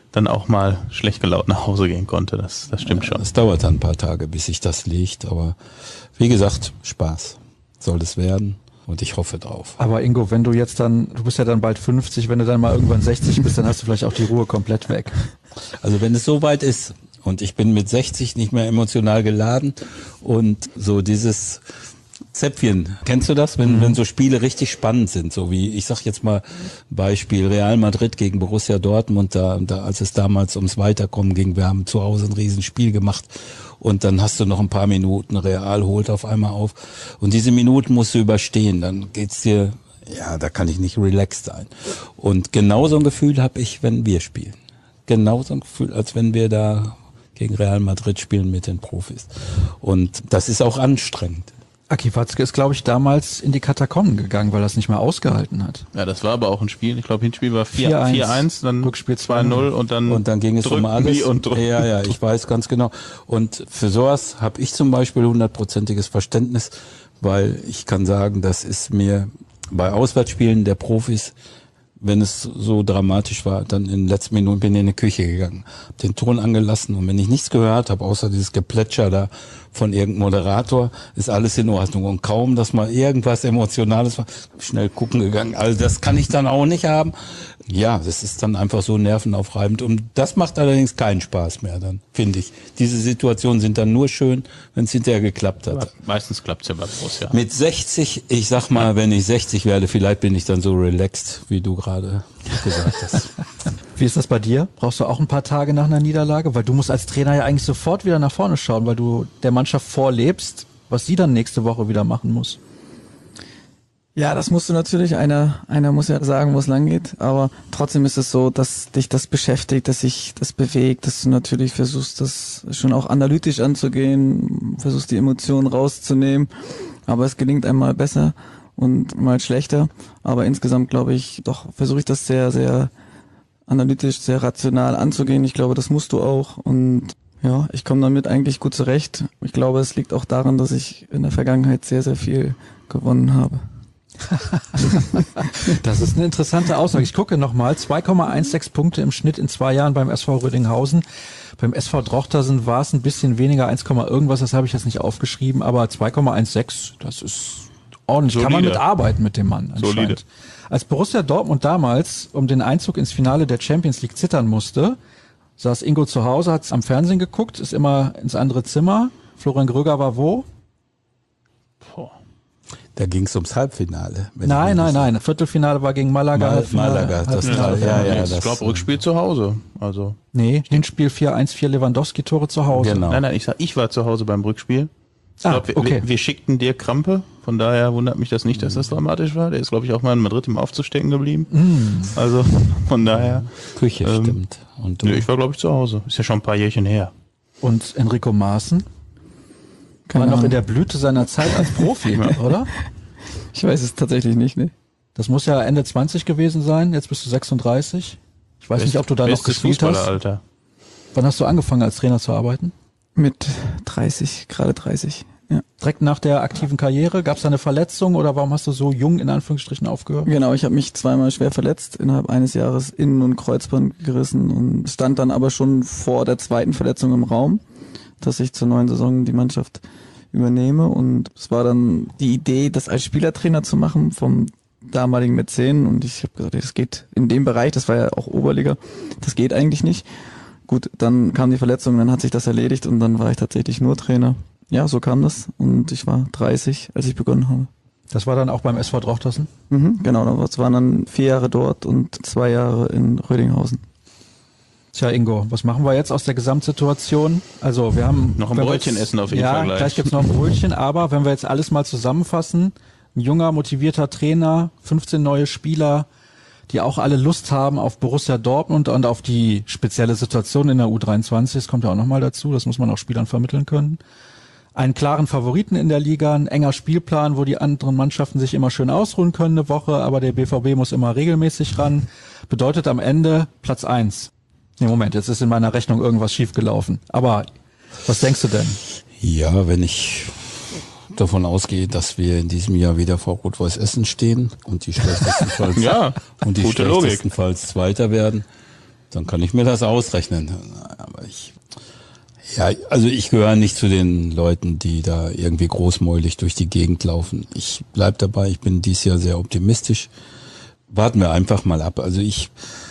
dann auch mal schlecht gelaunt nach Hause gehen konnte. Das stimmt schon. Es dauert dann ein paar Tage, bis sich das legt, aber wie gesagt, Spaß soll es werden und ich hoffe drauf. Aber Ingo, wenn du jetzt dann, du bist ja dann bald 50, wenn du dann mal irgendwann 60 bist, dann hast du vielleicht auch die Ruhe komplett weg. Also wenn es soweit ist und ich bin mit 60 nicht mehr emotional geladen und so dieses Zäpfchen, kennst du das? Wenn so Spiele richtig spannend sind, so wie, ich sag jetzt mal Beispiel Real Madrid gegen Borussia Dortmund, da als es damals ums Weiterkommen ging, wir haben zu Hause ein Riesenspiel gemacht und dann hast du noch ein paar Minuten, Real holt auf einmal auf und diese Minuten musst du überstehen, dann geht's dir, ja, da kann ich nicht relaxed sein. Und genau so ein Gefühl habe ich, wenn wir spielen. Genau so ein Gefühl, als wenn wir da gegen Real Madrid spielen mit den Profis. Und das ist auch anstrengend. Aki Watzke ist, glaube ich, damals in die Katakomben gegangen, weil er es nicht mehr ausgehalten hat. Ja, das war aber auch ein Spiel. Ich glaube, Hinspiel war 4-1, dann Rückspiel 2-0 und dann ging es um alles. Ja, ich weiß ganz genau. Und für sowas habe ich zum Beispiel 100%iges Verständnis, weil ich kann sagen, das ist mir bei Auswärtsspielen der Profis, wenn es so dramatisch war, dann in den letzten Minuten bin ich in die Küche gegangen, hab den Ton angelassen und wenn ich nichts gehört habe, außer dieses Geplätscher da von irgendeinem Moderator, ist alles in Ordnung. Und kaum, dass mal irgendwas Emotionales war, schnell gucken gegangen. Also das kann ich dann auch nicht haben. Ja, das ist dann einfach so nervenaufreibend. Und das macht allerdings keinen Spaß mehr dann, finde ich. Diese Situationen sind dann nur schön, wenn es hinterher geklappt hat. Aber meistens klappt's ja bei Borussia. Mit 60, ich sag mal, wenn ich 60 werde, vielleicht bin ich dann so relaxed, wie du gerade gesagt hast. Wie ist das bei dir? Brauchst du auch ein paar Tage nach einer Niederlage? Weil du musst als Trainer ja eigentlich sofort wieder nach vorne schauen, weil du der Mannschaft vorlebst, was sie dann nächste Woche wieder machen muss. Ja, das musst du natürlich, einer muss ja sagen, wo es lang geht, aber trotzdem ist es so, dass dich das beschäftigt, dass sich das bewegt, dass du natürlich versuchst, das schon auch analytisch anzugehen, versuchst die Emotionen rauszunehmen, aber es gelingt einmal besser und mal schlechter, aber insgesamt glaube ich, doch versuche ich das sehr, sehr analytisch, sehr rational anzugehen. Ich glaube, das musst du auch und ja, ich komme damit eigentlich gut zurecht. Ich glaube, es liegt auch daran, dass ich in der Vergangenheit sehr, sehr viel gewonnen habe. Das ist eine interessante Aussage. Ich gucke nochmal, 2,16 Punkte im Schnitt in 2 Jahren beim SV Rödinghausen. Beim SV Drochtersen war es ein bisschen weniger, 1, irgendwas, das habe ich jetzt nicht aufgeschrieben, aber 2,16, das ist ordentlich. Solide. Kann man mitarbeiten mit dem Mann anscheinend. Solide. Als Borussia Dortmund damals um den Einzug ins Finale der Champions League zittern musste, saß Ingo zu Hause, hat am Fernsehen geguckt, ist immer ins andere Zimmer. Florian Gröger war wo? Da ging es ums Halbfinale. Nein. Viertelfinale war gegen Malaga. Malaga, Ich glaube, Rückspiel zu Hause. Also. Nee, Hinspiel 4-1, 4 Lewandowski-Tore zu Hause. Genau. Nein, ich war zu Hause beim Rückspiel. Ich glaube, wir schickten dir Krampe, von daher wundert mich das nicht, dass das dramatisch war. Der ist, glaube ich, auch mal in Madrid im Aufzug stecken geblieben. Also, von daher. Küche, stimmt. Und du? Ich war, glaube ich, zu Hause. Ist ja schon ein paar Jährchen her. Und Enrico Maaßen? War noch in der Blüte seiner Zeit als Profi, oder? Ich weiß es tatsächlich nicht, ne? Das muss ja Ende 20 gewesen sein, jetzt bist du 36. Ich weiß nicht, ob du da noch gespielt hast. Alter. Wann hast du angefangen als Trainer zu arbeiten? Mit 30, gerade 30, ja. Direkt nach der aktiven Karriere, gab es da eine Verletzung oder warum hast du so jung in Anführungsstrichen aufgehört? Genau, ich habe mich zweimal schwer verletzt, innerhalb eines Jahres Innen- und Kreuzband gerissen und stand dann aber schon vor der zweiten Verletzung im Raum, dass ich zur neuen Saison die Mannschaft übernehme und es war dann die Idee, das als Spielertrainer zu machen vom damaligen Mäzen und ich habe gesagt, das geht in dem Bereich, das war ja auch Oberliga, das geht eigentlich nicht. Gut, dann kam die Verletzung, dann hat sich das erledigt und dann war ich tatsächlich nur Trainer. Ja, so kam das und ich war 30, als ich begonnen habe. Das war dann auch beim SV Drochtersen? Genau, das waren dann 4 Jahre dort und 2 Jahre in Rödinghausen. Tja, Ingo, was machen wir jetzt aus der Gesamtsituation? Also wir haben noch ein Brötchen essen auf jeden Fall gleich. Ja, gleich gibt's noch ein Brötchen, aber wenn wir jetzt alles mal zusammenfassen, ein junger, motivierter Trainer, 15 neue Spieler, die auch alle Lust haben auf Borussia Dortmund und auf die spezielle Situation in der U23, das kommt ja auch nochmal dazu, das muss man auch Spielern vermitteln können. Einen klaren Favoriten in der Liga, ein enger Spielplan, wo die anderen Mannschaften sich immer schön ausruhen können eine Woche, aber der BVB muss immer regelmäßig ran. Bedeutet am Ende Platz 1. Nee, Moment, jetzt ist in meiner Rechnung irgendwas schiefgelaufen. Aber was denkst du denn? Ja, wenn ich davon ausgehe, dass wir in diesem Jahr wieder vor Rot-Weiß Essen stehen und die schlechtestenfalls Ja, und die gute schlechtestenfalls Zweiter werden, dann kann ich mir das ausrechnen. Aber ich gehöre nicht zu den Leuten, die da irgendwie großmäulig durch die Gegend laufen. Ich bleib dabei, ich bin dieses Jahr sehr optimistisch. Warten wir einfach mal ab. Also es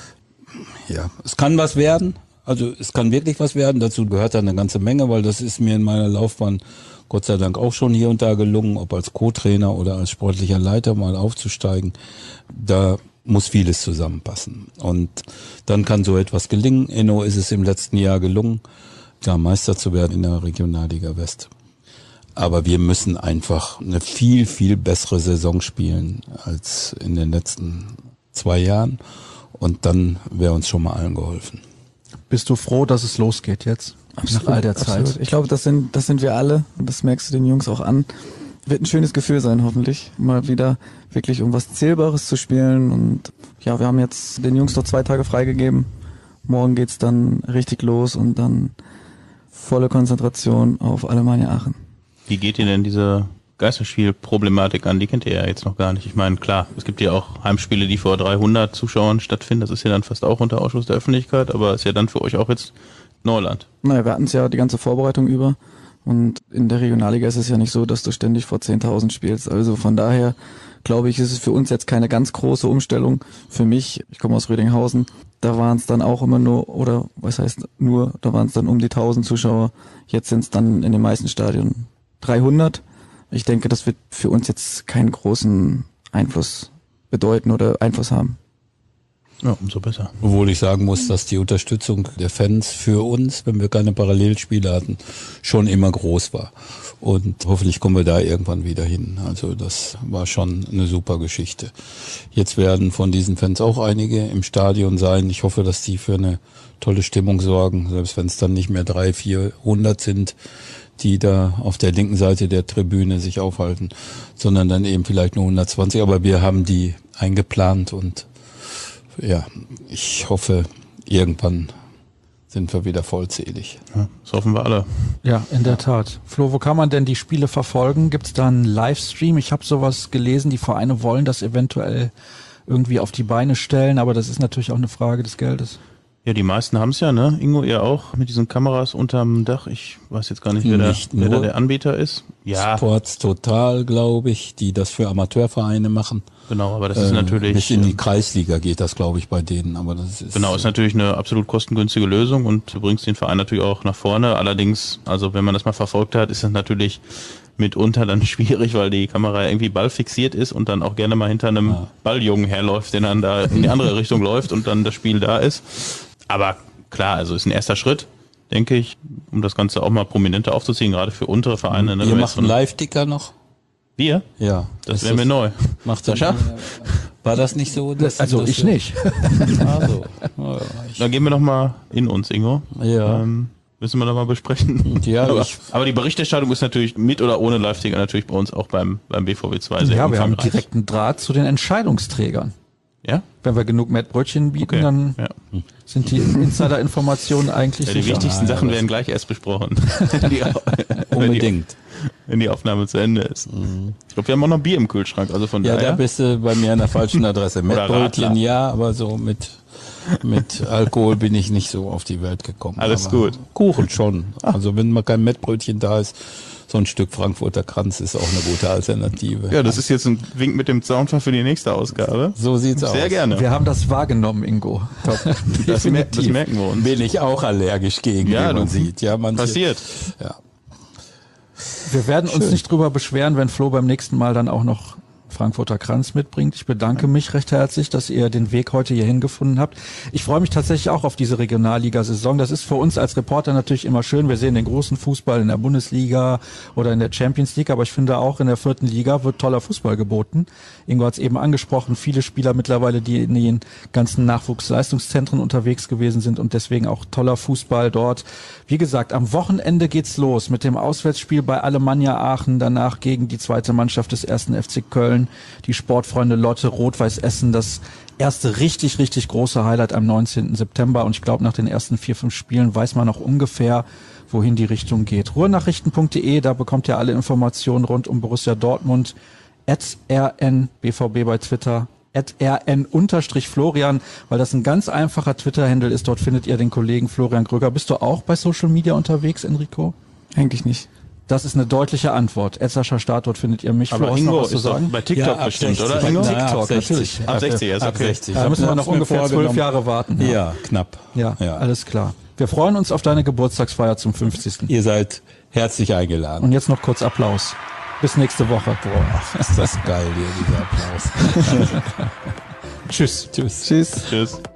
kann was werden. Also es kann wirklich was werden. Dazu gehört dann eine ganze Menge, weil das ist mir in meiner Laufbahn Gott sei Dank auch schon hier und da gelungen, ob als Co-Trainer oder als sportlicher Leiter mal aufzusteigen. Da muss vieles zusammenpassen. Und dann kann so etwas gelingen. Enno ist es im letzten Jahr gelungen, da Meister zu werden in der Regionalliga West. Aber wir müssen einfach eine viel, viel bessere Saison spielen als in den letzten 2 Jahren. Und dann wäre uns schon mal allen geholfen. Bist du froh, dass es losgeht jetzt? Absolut, nach all der Zeit. Absolut. Ich glaube, das sind wir alle. Und das merkst du den Jungs auch an. Wird ein schönes Gefühl sein, hoffentlich. Mal wieder wirklich um was Zählbares zu spielen. Und ja, wir haben jetzt den Jungs noch 2 Tage freigegeben. Morgen geht's dann richtig los und dann volle Konzentration auf Alemannia Aachen. Wie geht ihr denn diese Geisterspiel-Problematik an? Die kennt ihr ja jetzt noch gar nicht. Ich meine, klar, es gibt ja auch Heimspiele, die vor 300 Zuschauern stattfinden. Das ist ja dann fast auch unter Ausschluss der Öffentlichkeit, aber ist ja dann für euch auch jetzt Neuland. Naja, wir hatten es ja die ganze Vorbereitung über und in der Regionalliga ist es ja nicht so, dass du ständig vor 10.000 spielst. Also von daher glaube ich, ist es für uns jetzt keine ganz große Umstellung. Für mich, ich komme aus Rödinghausen, da waren es dann auch immer da waren es dann um die 1.000 Zuschauer. Jetzt sind es dann in den meisten Stadien 300. Ich denke, das wird für uns jetzt keinen großen Einfluss bedeuten oder Einfluss haben. Ja, umso besser. Obwohl ich sagen muss, dass die Unterstützung der Fans für uns, wenn wir keine Parallelspiele hatten, schon immer groß war. Und hoffentlich kommen wir da irgendwann wieder hin. Also das war schon eine super Geschichte. Jetzt werden von diesen Fans auch einige im Stadion sein. Ich hoffe, dass die für eine tolle Stimmung sorgen, selbst wenn es dann nicht mehr 300-400 sind, die da auf der linken Seite der Tribüne sich aufhalten, sondern dann eben vielleicht nur 120. Aber wir haben die eingeplant und ja, ich hoffe, irgendwann sind wir wieder vollzählig. Ja, das hoffen wir alle. Ja, in der Tat. Flo, wo kann man denn die Spiele verfolgen? Gibt es da einen Livestream? Ich habe sowas gelesen, die Vereine wollen das eventuell irgendwie auf die Beine stellen, aber das ist natürlich auch eine Frage des Geldes. Ja, die meisten haben es ja, ne? Ingo, ihr auch mit diesen Kameras unterm Dach. Ich weiß jetzt gar nicht, wer da der Anbieter ist. Ja. Sports Total, glaube ich, die das für Amateurvereine machen. Genau, aber das ist natürlich... Bis in die Kreisliga geht das, glaube ich, bei denen. Aber das ist genau, ist natürlich eine absolut kostengünstige Lösung und du bringst den Verein natürlich auch nach vorne. Allerdings, also wenn man das mal verfolgt hat, ist das natürlich mitunter dann schwierig, weil die Kamera irgendwie ballfixiert ist und dann auch gerne mal hinter einem Balljungen herläuft, der dann da in die andere Richtung läuft und dann das Spiel da ist. Aber klar, also ist ein erster Schritt, denke ich, um das Ganze auch mal prominenter aufzuziehen, gerade für untere Vereine. Ne? Ihr macht einen Live-Ticker noch? Wir? Ja. Das wäre mir neu. Macht Sascha? War das nicht so? Also ich nicht. Also, Dann gehen wir noch mal in uns, Ingo. Ja. Müssen wir noch mal besprechen. Ja, aber die Berichterstattung ist natürlich mit oder ohne Live-Ticker natürlich bei uns auch beim BVB 2 sehr Ja, wir haben umfangreich. direkten Draht zu den Entscheidungsträgern. Ja? Wenn wir genug Mettbrötchen bieten, Okay. dann Ja. sind die Insider-Informationen eigentlich Ja, die sicher. wichtigsten Sachen werden gleich erst besprochen. unbedingt. Wenn die Aufnahme zu Ende ist. Ich glaube, wir haben auch noch Bier im Kühlschrank, also von Ja, daher. da bist du bei mir an der falschen Adresse. Oder Mettbrötchen Radler. ja, aber so mit Alkohol bin ich nicht so auf die Welt gekommen. Alles aber gut. Kuchen schon. Also wenn mal kein Mettbrötchen da ist, so ein Stück Frankfurter Kranz ist auch eine gute Alternative. Ja, das ist jetzt ein Wink mit dem Zaunpfahl für die nächste Ausgabe. So sieht's aus. Sehr gerne. Wir haben das wahrgenommen, Ingo. Das merken wir uns. Bin ich auch allergisch gegen, Ja, wie man du- sieht. Ja, manche, Passiert. Ja. Wir werden uns nicht drüber beschweren, wenn Flo beim nächsten Mal dann auch noch Frankfurter Kranz mitbringt. Ich bedanke mich recht herzlich, dass ihr den Weg heute hierhin gefunden habt. Ich freue mich tatsächlich auch auf diese Regionalliga-Saison. Das ist für uns als Reporter natürlich immer schön. Wir sehen den großen Fußball in der Bundesliga oder in der Champions League, aber ich finde auch in der 4. Liga wird toller Fußball geboten. Ingo hat es eben angesprochen, viele Spieler mittlerweile, die in den ganzen Nachwuchsleistungszentren unterwegs gewesen sind und deswegen auch toller Fußball dort. Wie gesagt, am Wochenende geht's los mit dem Auswärtsspiel bei Alemannia Aachen, danach gegen die zweite Mannschaft des 1. FC Köln, die Sportfreunde Lotte Rot-Weiß Essen, das erste richtig, richtig große Highlight am 19. September und ich glaube, nach den ersten 4-5 Spielen weiß man auch ungefähr, wohin die Richtung geht. Ruhrnachrichten.de, da bekommt ihr alle Informationen rund um Borussia Dortmund, @rnbvb bei Twitter, @rn_Florian, weil das ein ganz einfacher Twitter-Handle ist. Dort findet ihr den Kollegen Florian Gröger. Bist du auch bei Social Media unterwegs, Enrico? Eigentlich nicht. Das ist eine deutliche Antwort. @Sascha Staat, dort findet ihr mich. Aber Flo, hast du Ingo noch was zu ist doch sagen? bei TikTok bestimmt, oder? Bei Ingo? TikTok, ab 60. natürlich. Ab 60 erst, Ab okay. 60. Da müssen wir noch hab's mir ungefähr 12 vorgenommen. Jahre warten. Ja, knapp. Ja, alles klar. Wir freuen uns auf deine Geburtstagsfeier zum 50. Ihr seid herzlich eingeladen. Und jetzt noch kurz Applaus. Bis nächste Woche. Boah, ist das geil hier, dieser Applaus. Tschüss. Tschüss. Tschüss. Tschüss.